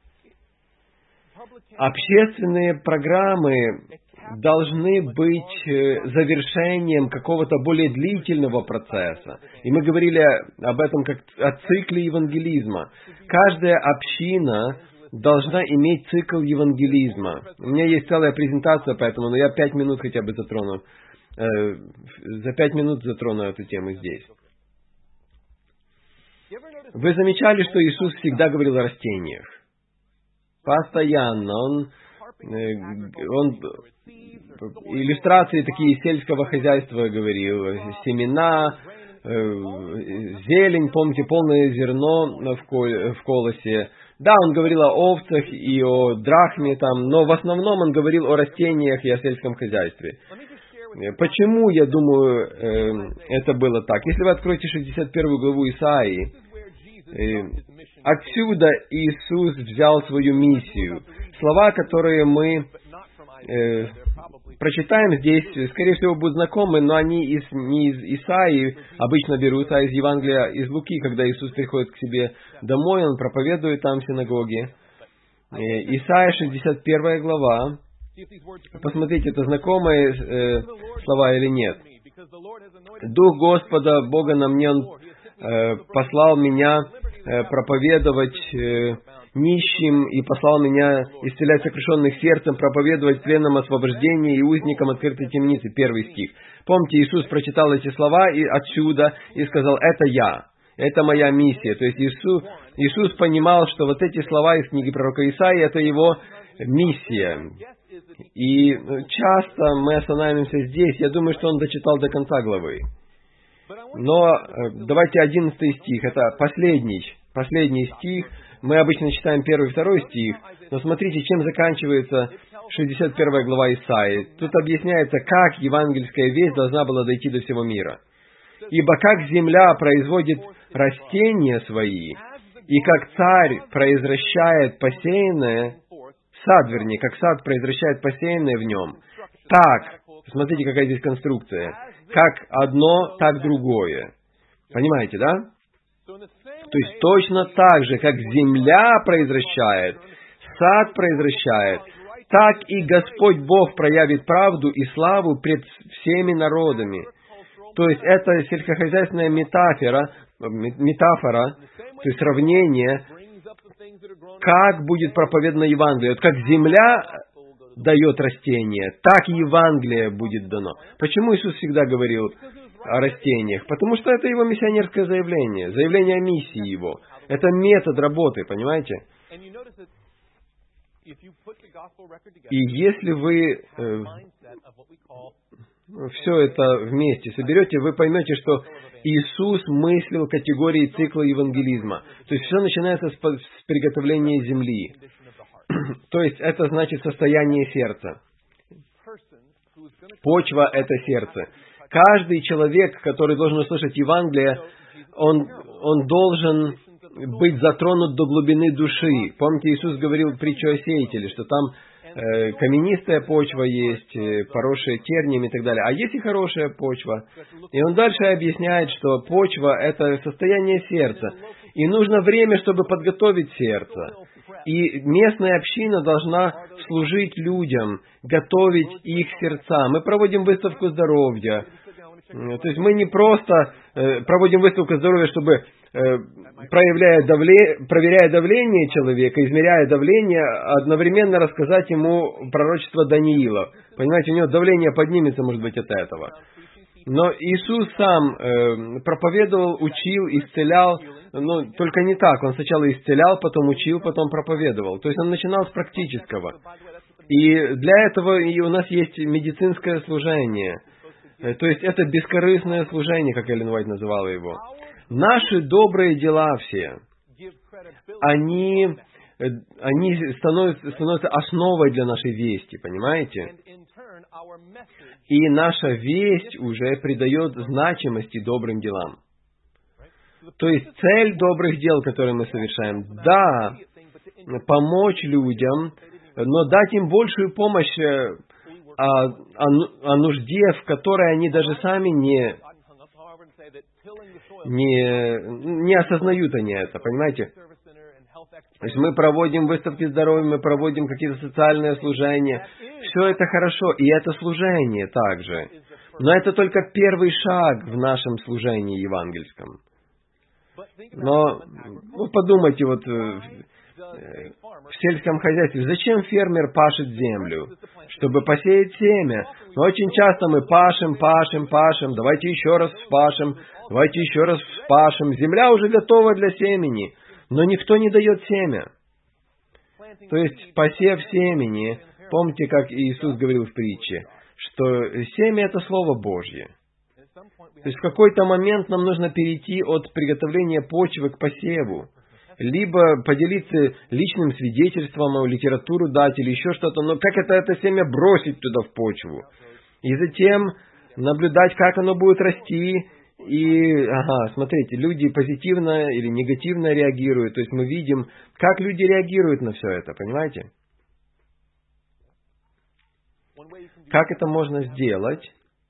Общественные программы должны быть завершением какого-то более длительного процесса. И мы говорили об этом как о цикле евангелизма. Каждая община должна иметь цикл евангелизма. У меня есть целая презентация по этому, но я пять минут хотя бы затрону. Э, за пять минут затрону эту тему здесь. Вы замечали, что Иисус всегда говорил о растениях? Постоянно. Он, он иллюстрации такие сельского хозяйства говорил. Семена, зелень, помните, полное зерно в колосе. Да, он говорил о овцах и о драхме там, но в основном он говорил о растениях и о сельском хозяйстве. Почему, я думаю, это было так? Если вы откроете шестьдесят первую главу Исаии, отсюда Иисус взял свою миссию. Слова, которые мы э, прочитаем здесь, скорее всего, будут знакомы, но они из, не из Исаии обычно берутся, а из Евангелия, из Луки, когда Иисус приходит к себе домой, Он проповедует там в синагоге. Э, Исаия, шестьдесят первая глава. Посмотрите, это знакомые э, слова или нет. «Дух Господа, Бога на мне, Он э, послал меня э, проповедовать э, нищим и послал меня исцелять сокрушенных сердцем, проповедовать пленным освобождение и узникам открытой темницы». Первый стих. Помните, Иисус прочитал эти слова и отсюда и сказал: «Это я, это моя миссия». То есть Иисус, Иисус понимал, что вот эти слова из книги пророка Исаии — это его миссия. И часто мы останавливаемся здесь. Я думаю, что он дочитал до конца главы. Но давайте одиннадцатый стих. Это последний, последний стих. Мы обычно читаем первый и второй стих. Но смотрите, чем заканчивается шестьдесят первая глава Исаии. Тут объясняется, как евангельская весть должна была дойти до всего мира. «Ибо как земля производит растения свои, и как царь произвращает посеянное, сад, вернее, как сад произвращает посеянное в нем, так», смотрите, какая здесь конструкция, «как одно, так другое». Понимаете, да? То есть точно так же, как земля произвращает, сад произвращает, так и Господь Бог проявит правду и славу пред всеми народами. То есть это сельскохозяйственная метафора, метафора, то есть сравнение, как будет проповедано Евангелие. Вот как земля дает растение, так и Евангелие будет дано. Почему Иисус всегда говорил о растениях? Потому что это его миссионерское заявление, заявление о миссии его. Это метод работы, понимаете? И если вы э, все это вместе соберете, вы поймете, что Иисус мыслил категории цикла евангелизма. То есть все начинается с, с приготовления земли. То есть это значит состояние сердца. Почва — это сердце. Каждый человек, который должен услышать Евангелие, он, он должен быть затронут до глубины души. Помните, Иисус говорил притчу о сеятеле, что там э, каменистая почва есть, э, поросшая терниями и так далее. А есть и хорошая почва. И он дальше объясняет, что почва — это состояние сердца. И нужно время, чтобы подготовить сердце. И местная община должна служить людям, готовить их сердца. Мы проводим выставку здоровья. То есть мы не просто э, проводим выставку здоровья, чтобы, э, проявляя давле... проверяя давление человека, измеряя давление, одновременно рассказать ему пророчество Даниила. Понимаете, у него давление поднимется, может быть, от этого. Но Иисус сам э, проповедовал, учил, исцелял, но только не так. Он сначала исцелял, потом учил, потом проповедовал. То есть он начинал с практического. И для этого и у нас есть медицинское служение. То есть это бескорыстное служение, как Эллен Уайт называла его. Наши добрые дела все, они, они становятся, становятся основой для нашей вести, понимаете? И наша весть уже придает значимости добрым делам. То есть цель добрых дел, которые мы совершаем, да, помочь людям, но дать им большую помощь о, о, о нужде, в которой они даже сами не, не, не осознают они это, понимаете? То есть мы проводим выставки здоровья, мы проводим какие-то социальные служения. Все это хорошо, и это служение также. Но это только первый шаг в нашем служении евангельском. Но ну, подумайте, вот в сельском хозяйстве, зачем фермер пашет землю? Чтобы посеять семя. Но очень часто мы пашем, пашем, пашем, давайте еще раз вспашем, давайте еще раз вспашем. Земля уже готова для семени, но никто не дает семя. То есть посев семени, помните, как Иисус говорил в притче, что семя — это Слово Божье. То есть в какой-то момент нам нужно перейти от приготовления почвы к посеву. Либо поделиться личным свидетельством, литературу дать или еще что-то, но как это, это семя бросить туда в почву? И затем наблюдать, как оно будет расти. И, ага, смотрите, люди позитивно или негативно реагируют. То есть мы видим, как люди реагируют на все это, понимаете? Как это можно сделать?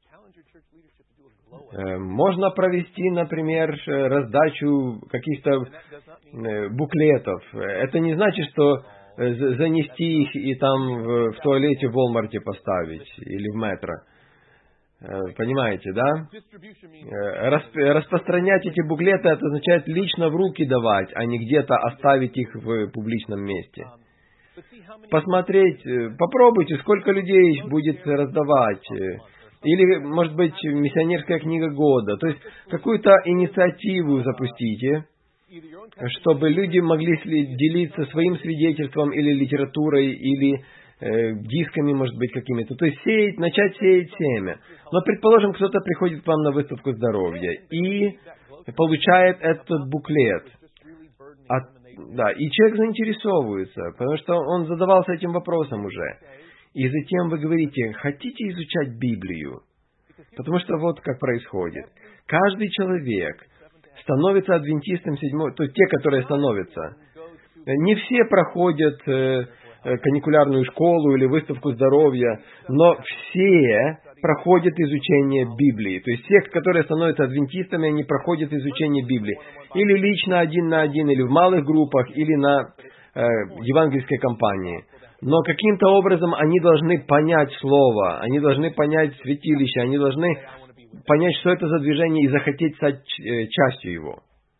Можно провести, например, раздачу каких-то буклетов. Это не значит, что занести их и там в, в туалете в Walmart поставить или в метро. Понимаете, да? Расп, распространять эти буклеты, это означает лично в руки давать, а не где-то оставить их в публичном месте. Посмотреть, попробуйте, сколько людей будет раздавать. Или, может быть, миссионерская книга года. То есть, какую-то инициативу запустите, чтобы люди могли делиться своим свидетельством или литературой, или э, дисками, может быть, какими-то. То есть, сеять, начать сеять семя. Но, предположим, кто-то приходит к вам на выставку здоровья и получает этот буклет. От, да, и человек заинтересовывается, потому что он задавался этим вопросом уже. И затем вы говорите, хотите изучать Библию? Потому что вот как происходит. Каждый человек становится адвентистом седьмой, то есть те, которые становятся. Не все проходят э, каникулярную школу или выставку здоровья, но все проходят изучение Библии. То есть те, которые становятся адвентистами, они проходят изучение Библии. Или лично один на один, или в малых группах, или на э, евангельской кампании. Но каким-то образом они должны понять Слово, они должны понять святилище, они должны понять, что это за движение, и захотеть стать частью его.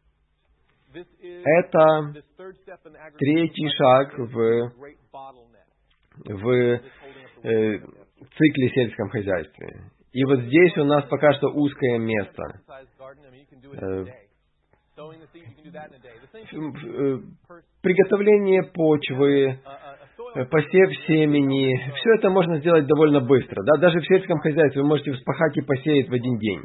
Это третий шаг в, в э, цикле сельском хозяйстве. И вот здесь у нас пока что узкое место. Э, приготовление почвы, посев семени, все это можно сделать довольно быстро. Да? Даже в сельском хозяйстве вы можете вспахать и посеять в один день.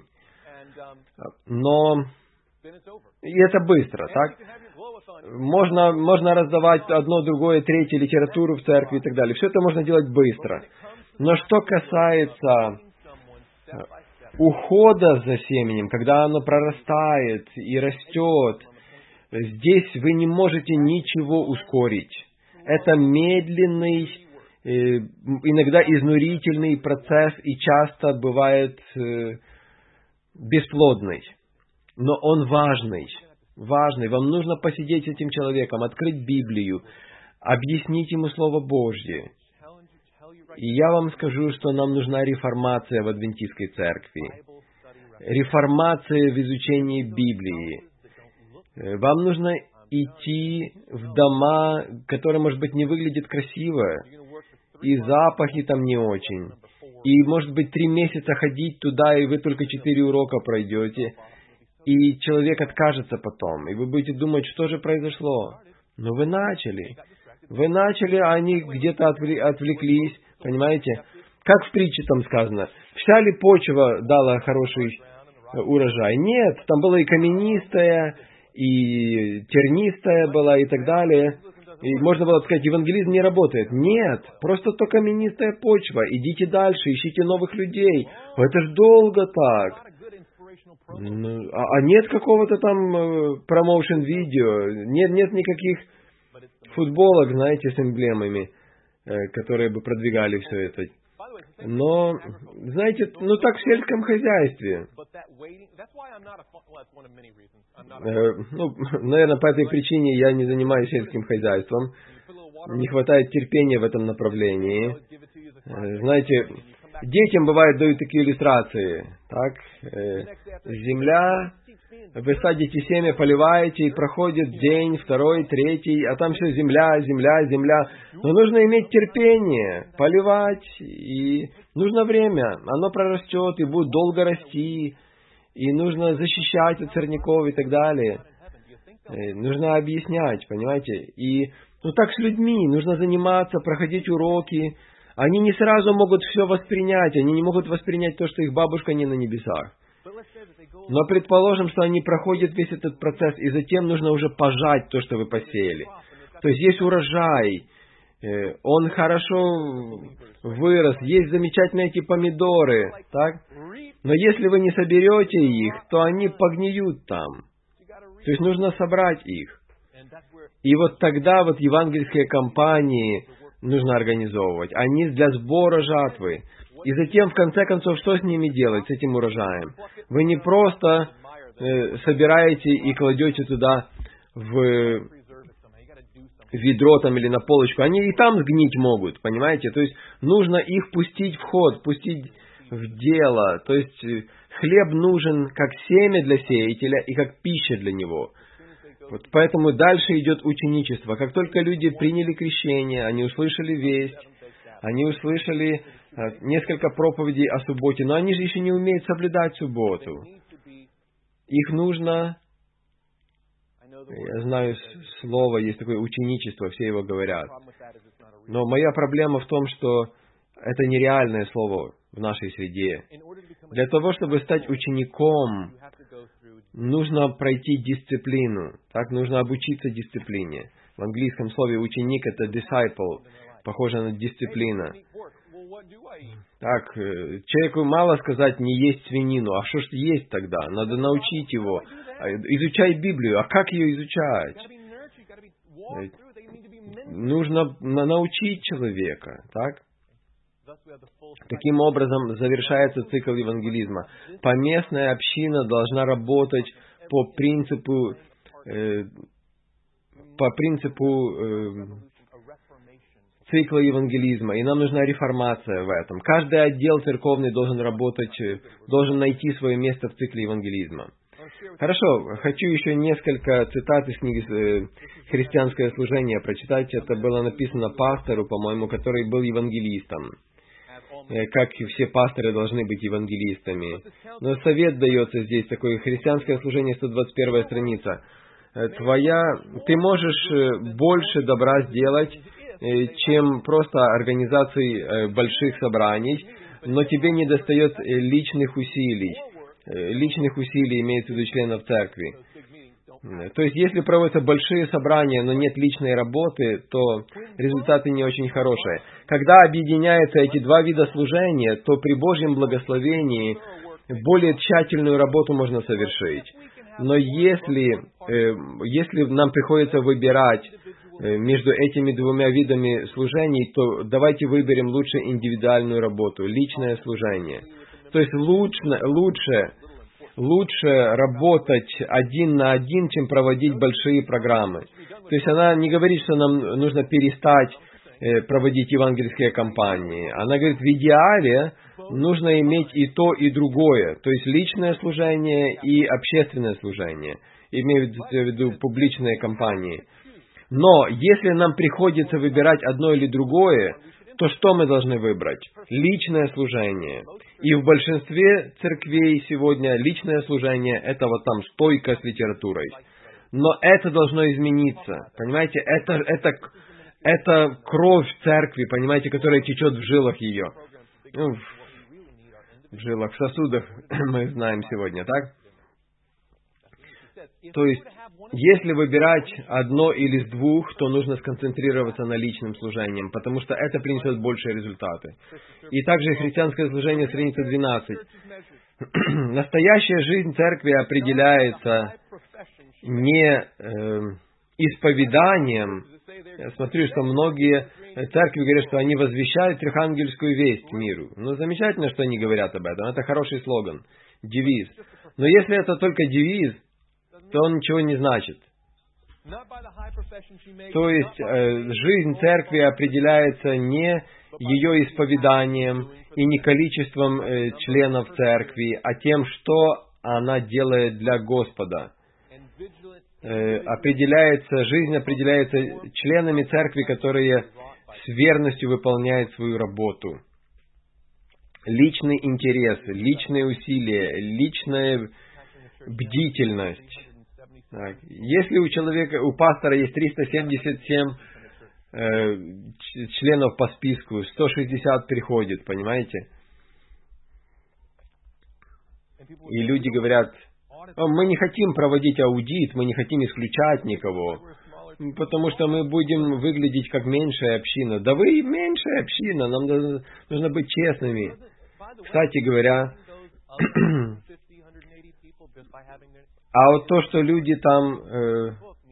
Но и это быстро, так? Можно, можно раздавать одно, другое, третье, литературу в церкви и так далее. Все это можно делать быстро. Но что касается ухода за семенем, когда оно прорастает и растет, здесь вы не можете ничего ускорить. Это медленный, иногда изнурительный процесс и часто бывает бесплодный. Но он важный. Важный. Вам нужно посидеть с этим человеком, открыть Библию, объяснить ему Слово Божье. И я вам скажу, что нам нужна реформация в адвентистской церкви. Реформация в изучении Библии. Вам нужно идти в дома, которые, может быть, не выглядят красиво, и запахи там не очень. И, может быть, три месяца ходить туда, и вы только четыре урока пройдете, и человек откажется потом, и вы будете думать, что же произошло. Но вы начали. Вы начали, а они где-то отвлеклись, понимаете? Как в притче там сказано, вся ли почва дала хороший урожай? Нет, там было и каменистая, и тернистая была, и так далее. И можно было сказать, евангелизм не работает. Нет, просто то каменистая почва. Идите дальше, ищите новых людей. Это ж долго так. А, а нет какого-то там промоушен-видео, нет, нет никаких футболок, знаете, с эмблемами, которые бы продвигали все это. Но, знаете, ну так в сельском хозяйстве. Э, ну, наверное, по этой причине я не занимаюсь сельским хозяйством. Не хватает терпения в этом направлении. Э, знаете, детям бывает дают такие иллюстрации. Так, э, земля, вы садите семя, поливаете, и проходит день, второй, третий, а там все земля, земля, земля. Но нужно иметь терпение, поливать, и нужно время. Оно прорастет и будет долго расти, и нужно защищать от сорняков и так далее. Э, нужно объяснять, понимаете? И ну так с людьми, нужно заниматься, проходить уроки. Они не сразу могут все воспринять, они не могут воспринять то, что их бабушка не на небесах. Но предположим, что они проходят весь этот процесс, и затем нужно уже пожать то, что вы посеяли. То есть есть урожай, он хорошо вырос, есть замечательные эти помидоры, так? Но если вы не соберете их, то они погниют там. То есть нужно собрать их. И вот тогда вот евангельские кампании нужно организовывать. Они для сбора жатвы. И затем, в конце концов, что с ними делать, с этим урожаем? Вы не просто э, собираете и кладете туда в ведро там или на полочку. Они и там сгнить могут, понимаете? То есть нужно их пустить в ход, пустить в дело. То есть хлеб нужен как семя для сеятеля и как пища для него. Вот поэтому дальше идет ученичество. Как только люди приняли крещение, они услышали весть, они услышали э, несколько проповедей о субботе, но они же еще не умеют соблюдать субботу. Их нужно, я знаю слово, есть такое ученичество, все его говорят. Но моя проблема в том, что это нереальное слово в нашей среде. Для того, чтобы стать учеником, нужно пройти дисциплину. Так, нужно обучиться дисциплине. В английском слове ученик — это disciple, похоже на дисциплина. Так, человеку мало сказать не есть свинину, а что ж есть тогда? Надо научить его. Изучай Библию. А как ее изучать? Нужно научить человека, так? Таким образом завершается цикл евангелизма. Поместная община должна работать по принципу, э, по принципу э, цикла евангелизма, и нам нужна реформация в этом. Каждый отдел церковный должен работать, должен найти свое место в цикле евангелизма. Хорошо, хочу еще несколько цитат из книги «Христианское служение» прочитать. Это было написано пастору, по-моему, который был евангелистом. Как все пасторы должны быть евангелистами. Но совет дается здесь такой: «Христианское служение», сто двадцать первая страница. Твоя, ты можешь больше добра сделать, чем просто организацией больших собраний, но тебе не достает личных усилий. Личных усилий имеется в виду членов церкви. То есть, если проводятся большие собрания, но нет личной работы, то результаты не очень хорошие. Когда объединяются эти два вида служения, то при Божьем благословении более тщательную работу можно совершить. Но если, э, если нам приходится выбирать э, между этими двумя видами служений, то давайте выберем лучше индивидуальную работу, личное служение. То есть лучше, лучше, лучше работать один на один, чем проводить большие программы. То есть она не говорит, что нам нужно перестать э, проводить евангельские кампании. Она говорит, в идеале нужно иметь и то, и другое. То есть личное служение и общественное служение. Имею в виду публичные кампании. Но если нам приходится выбирать одно или другое, то что мы должны выбрать? Личное служение. И в большинстве церквей сегодня личное служение — это вот там стойка с литературой. Но это должно измениться. Понимаете, это, это, это кровь церкви, понимаете, которая течет в жилах ее. Ну, в жилах, в сосудах, мы знаем сегодня, так? То есть, если выбирать одно или с двух, то нужно сконцентрироваться на личном служении, потому что это принесет большие результаты. И также христианское служение, страница двенадцать. Настоящая жизнь церкви определяется не э, исповеданием Я смотрю, что многие церкви говорят, что они возвещают трехангельскую весть миру. Ну, замечательно, что они говорят об этом. Это хороший слоган, девиз. Но если это только девиз, то он ничего не значит. То есть э, жизнь церкви определяется не ее исповеданием и не количеством э, членов церкви, а тем, что она делает для Господа. Э, определяется, жизнь определяется членами церкви, которые с верностью выполняют свою работу. Личный интерес, личные усилия, личная бдительность. Так. Если у человека, у пастора есть триста семьдесят семь э, членов по списку, сто шестьдесят приходит, понимаете? И люди говорят: мы не хотим проводить аудит, мы не хотим исключать никого, потому что мы будем выглядеть как меньшая община. Да вы меньшая община, нам нужно быть честными. Кстати говоря, а вот то, что люди там, э,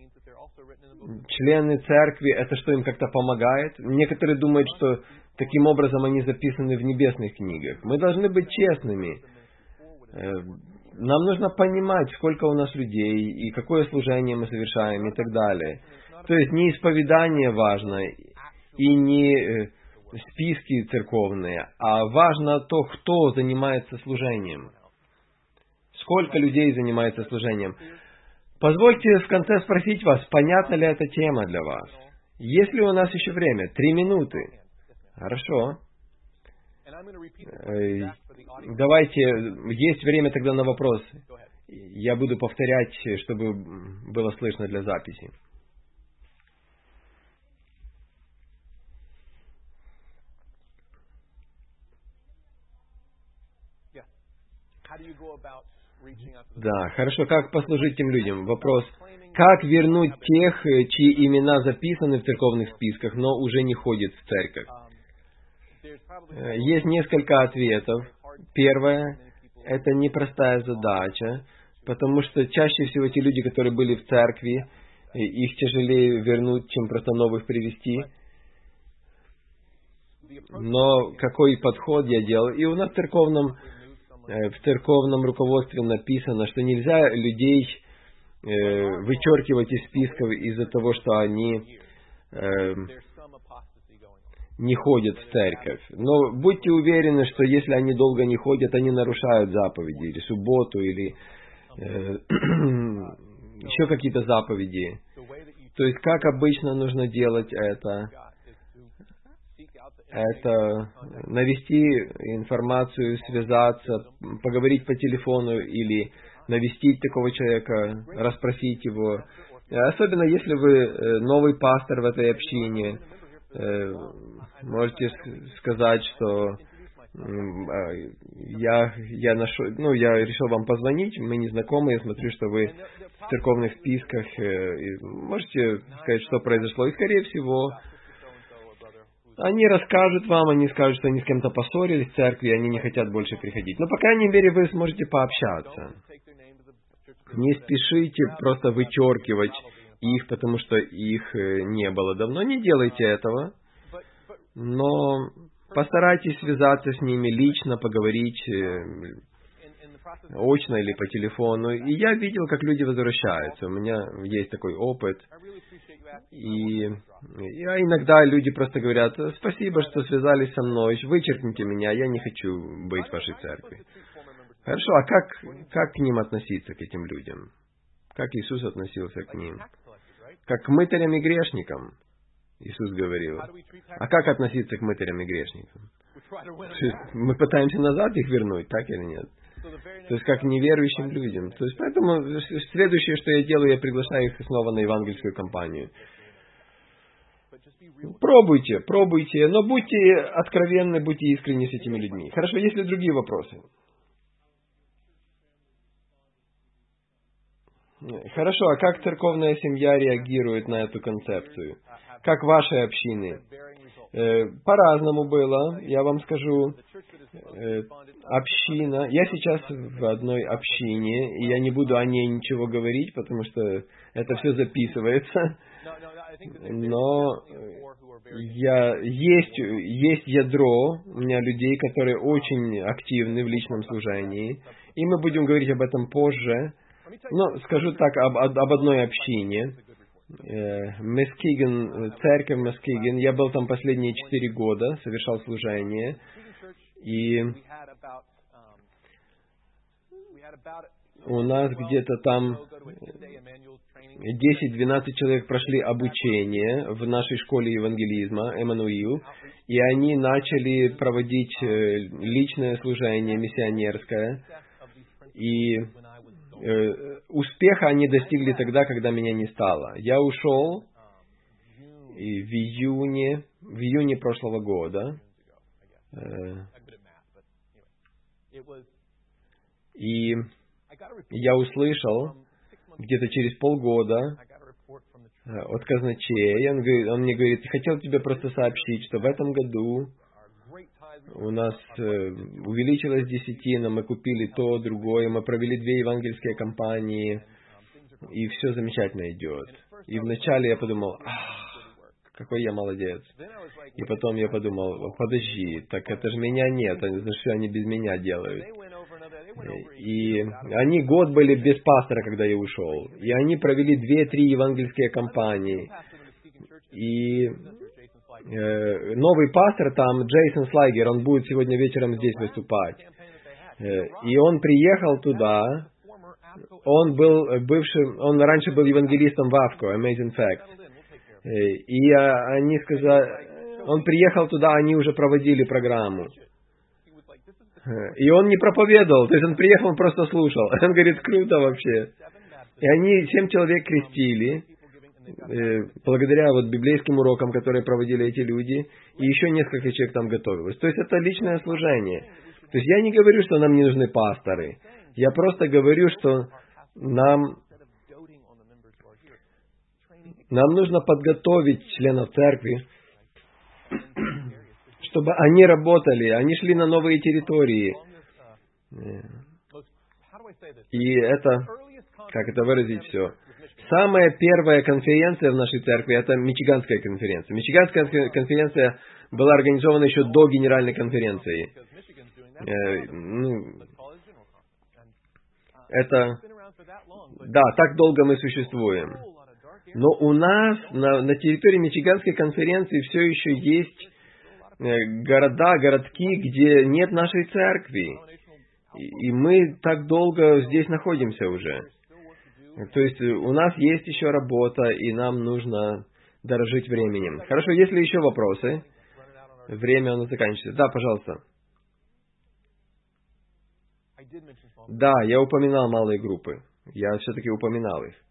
члены церкви, это что, им как-то помогает? Некоторые думают, что таким образом они записаны в небесных книгах. Мы должны быть честными. Э, нам нужно понимать, сколько у нас людей, и какое служение мы совершаем, и так далее. То есть не исповедание важно, и не э, списки церковные, а важно то, кто занимается служением. Сколько людей занимается служением? Позвольте в конце спросить вас, понятна ли эта тема для вас? Есть ли у нас еще время? Три минуты. Хорошо. Давайте, есть время тогда на вопросы. Я буду повторять, чтобы было слышно для записи. Да, хорошо. Как послужить тем людям? Вопрос. Как вернуть тех, чьи имена записаны в церковных списках, но уже не ходят в церковь? Есть несколько ответов. Первое. Это непростая задача, потому что чаще всего те люди, которые были в церкви, их тяжелее вернуть, чем просто новых привести. Но какой подход я делал? И у нас в церковном В церковном руководстве написано, что нельзя людей э, вычеркивать из списков из-за того, что они э, не ходят в церковь. Но будьте уверены, что если они долго не ходят, они нарушают заповеди, или субботу, или э, еще какие-то заповеди. То есть, как обычно нужно делать это? Это навести информацию, связаться, поговорить по телефону или навестить такого человека, расспросить его. Особенно если вы новый пастор в этой общине, можете сказать, что я, я, нашел, ну, я решил вам позвонить, мы не знакомы, я смотрю, что вы в церковных списках. Можете сказать, что произошло, и, скорее всего, они расскажут вам, они скажут, что они с кем-то поссорились в церкви, и они не хотят больше приходить. Но, по крайней мере, вы сможете пообщаться. Не спешите просто вычеркивать их, потому что их не было давно. Не делайте этого. Но постарайтесь связаться с ними лично, поговорить очно или по телефону. И я видел, как люди возвращаются. У меня есть такой опыт. И, и иногда люди просто говорят: спасибо, что связались со мной, вычеркните меня, я не хочу быть в вашей церкви. Хорошо, а как, как к ним относиться, к этим людям? Как Иисус относился к ним? Как к мытарям и грешникам, Иисус говорил. А как относиться к мытарям и грешникам? Мы пытаемся назад их вернуть, так или нет? То есть, как к неверующим людям. То есть, поэтому следующее, что я делаю, я приглашаю их снова на евангельскую кампанию. Пробуйте, пробуйте, но будьте откровенны, будьте искренни с этими людьми. Хорошо, есть ли другие вопросы? Хорошо, а как церковная семья реагирует на эту концепцию? Как ваши общины? Э, по-разному было, я вам скажу. Э, община. Я сейчас в одной общине, и я не буду о ней ничего говорить, потому что это все записывается. но я, есть, есть ядро у меня людей, которые очень активны в личном служении, и мы будем говорить об этом позже. Но скажу так об, об одной общине. Мескиган, церковь Мескиган. Я был там последние четыре года, совершал служение. И у нас где-то там десять-двенадцать человек прошли обучение в нашей школе евангелизма, Эммануил, и они начали проводить личное служение миссионерское. И э, успеха они достигли тогда, когда меня не стало. Я ушел и в июне, в июне прошлого года. Э, и я услышал где-то через полгода от казначея, он, говорит, он мне говорит, хотел тебе просто сообщить, что в этом году у нас э, увеличилась десятина, мы купили то, другое, мы провели две евангельские кампании, и все замечательно идет. И вначале я подумал, ах, какой я молодец. И потом я подумал, подожди, так это же меня нет, за что они без меня делают? И они год были без пастора, когда я ушел. И они провели две-три евангельские кампании. И э, новый пастор там, Джейсон Слайгер, он будет сегодня вечером здесь выступать. Э, и он приехал туда. Он был бывшим, он раньше был евангелистом в Авко, Amazing Facts. Э, и э, они сказали, он приехал туда, они уже проводили программу. И он не проповедовал, то есть он приехал, он просто слушал. Он говорит, круто вообще. И они, семь человек крестили, э, благодаря вот библейским урокам, которые проводили эти люди, и еще несколько человек там готовилось. То есть это личное служение. То есть я не говорю, что нам не нужны пасторы. Я просто говорю, что нам, нам нужно подготовить членов церкви, чтобы они работали, они шли на новые территории. И это, как это выразить все? Самая первая конференция в нашей церкви — это Мичиганская конференция. Мичиганская конференция была организована еще до Генеральной конференции. Это, да, так долго мы существуем. Но у нас на, на территории Мичиганской конференции все еще есть города, городки, где нет нашей церкви. И мы так долго здесь находимся уже. То есть у нас есть еще работа, и нам нужно дорожить временем. Хорошо, если еще вопросы? Время у нас заканчивается. Да, пожалуйста. Да, я упоминал малые группы. Я все-таки упоминал их.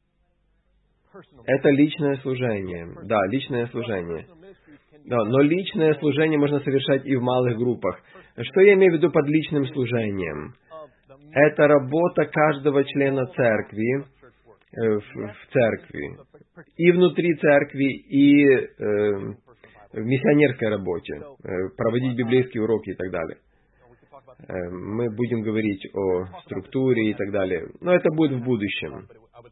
Это личное служение. Да, личное служение. Да, но личное служение можно совершать и в малых группах. Что я имею в виду под личным служением? Это работа каждого члена церкви э, в, в церкви. И внутри церкви, и э, в миссионерской работе. Э, проводить библейские уроки и так далее. Э, мы будем говорить о структуре и так далее. Но это будет в будущем.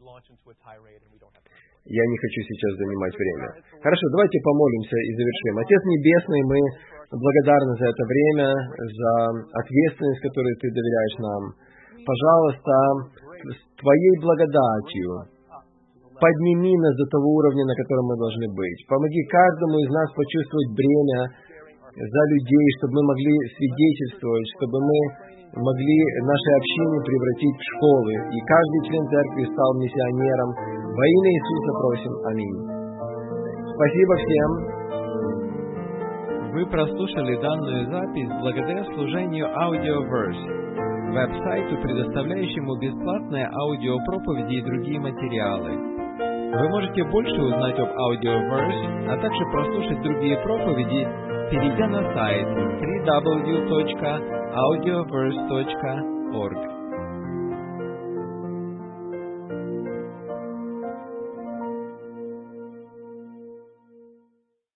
Я не хочу сейчас занимать время. Хорошо, давайте помолимся и завершим. Отец Небесный, мы благодарны за это время, за ответственность, которую Ты доверяешь нам. Пожалуйста, с Твоей благодатью подними нас до того уровня, на котором мы должны быть. Помоги каждому из нас почувствовать бремя за людей, чтобы мы могли свидетельствовать, чтобы мы могли наши общины превратить в школы, и каждый член церкви стал миссионером. Во имя Иисуса просим. Аминь. Спасибо всем. Вы прослушали данную запись благодаря служению Audioverse, веб-сайту, предоставляющему бесплатные аудиопроповеди и другие материалы. Вы можете больше узнать об Audioverse, а также прослушать другие проповеди, перейдя на сайт дабл ю дабл ю дабл ю точка аудиоверс точка орг.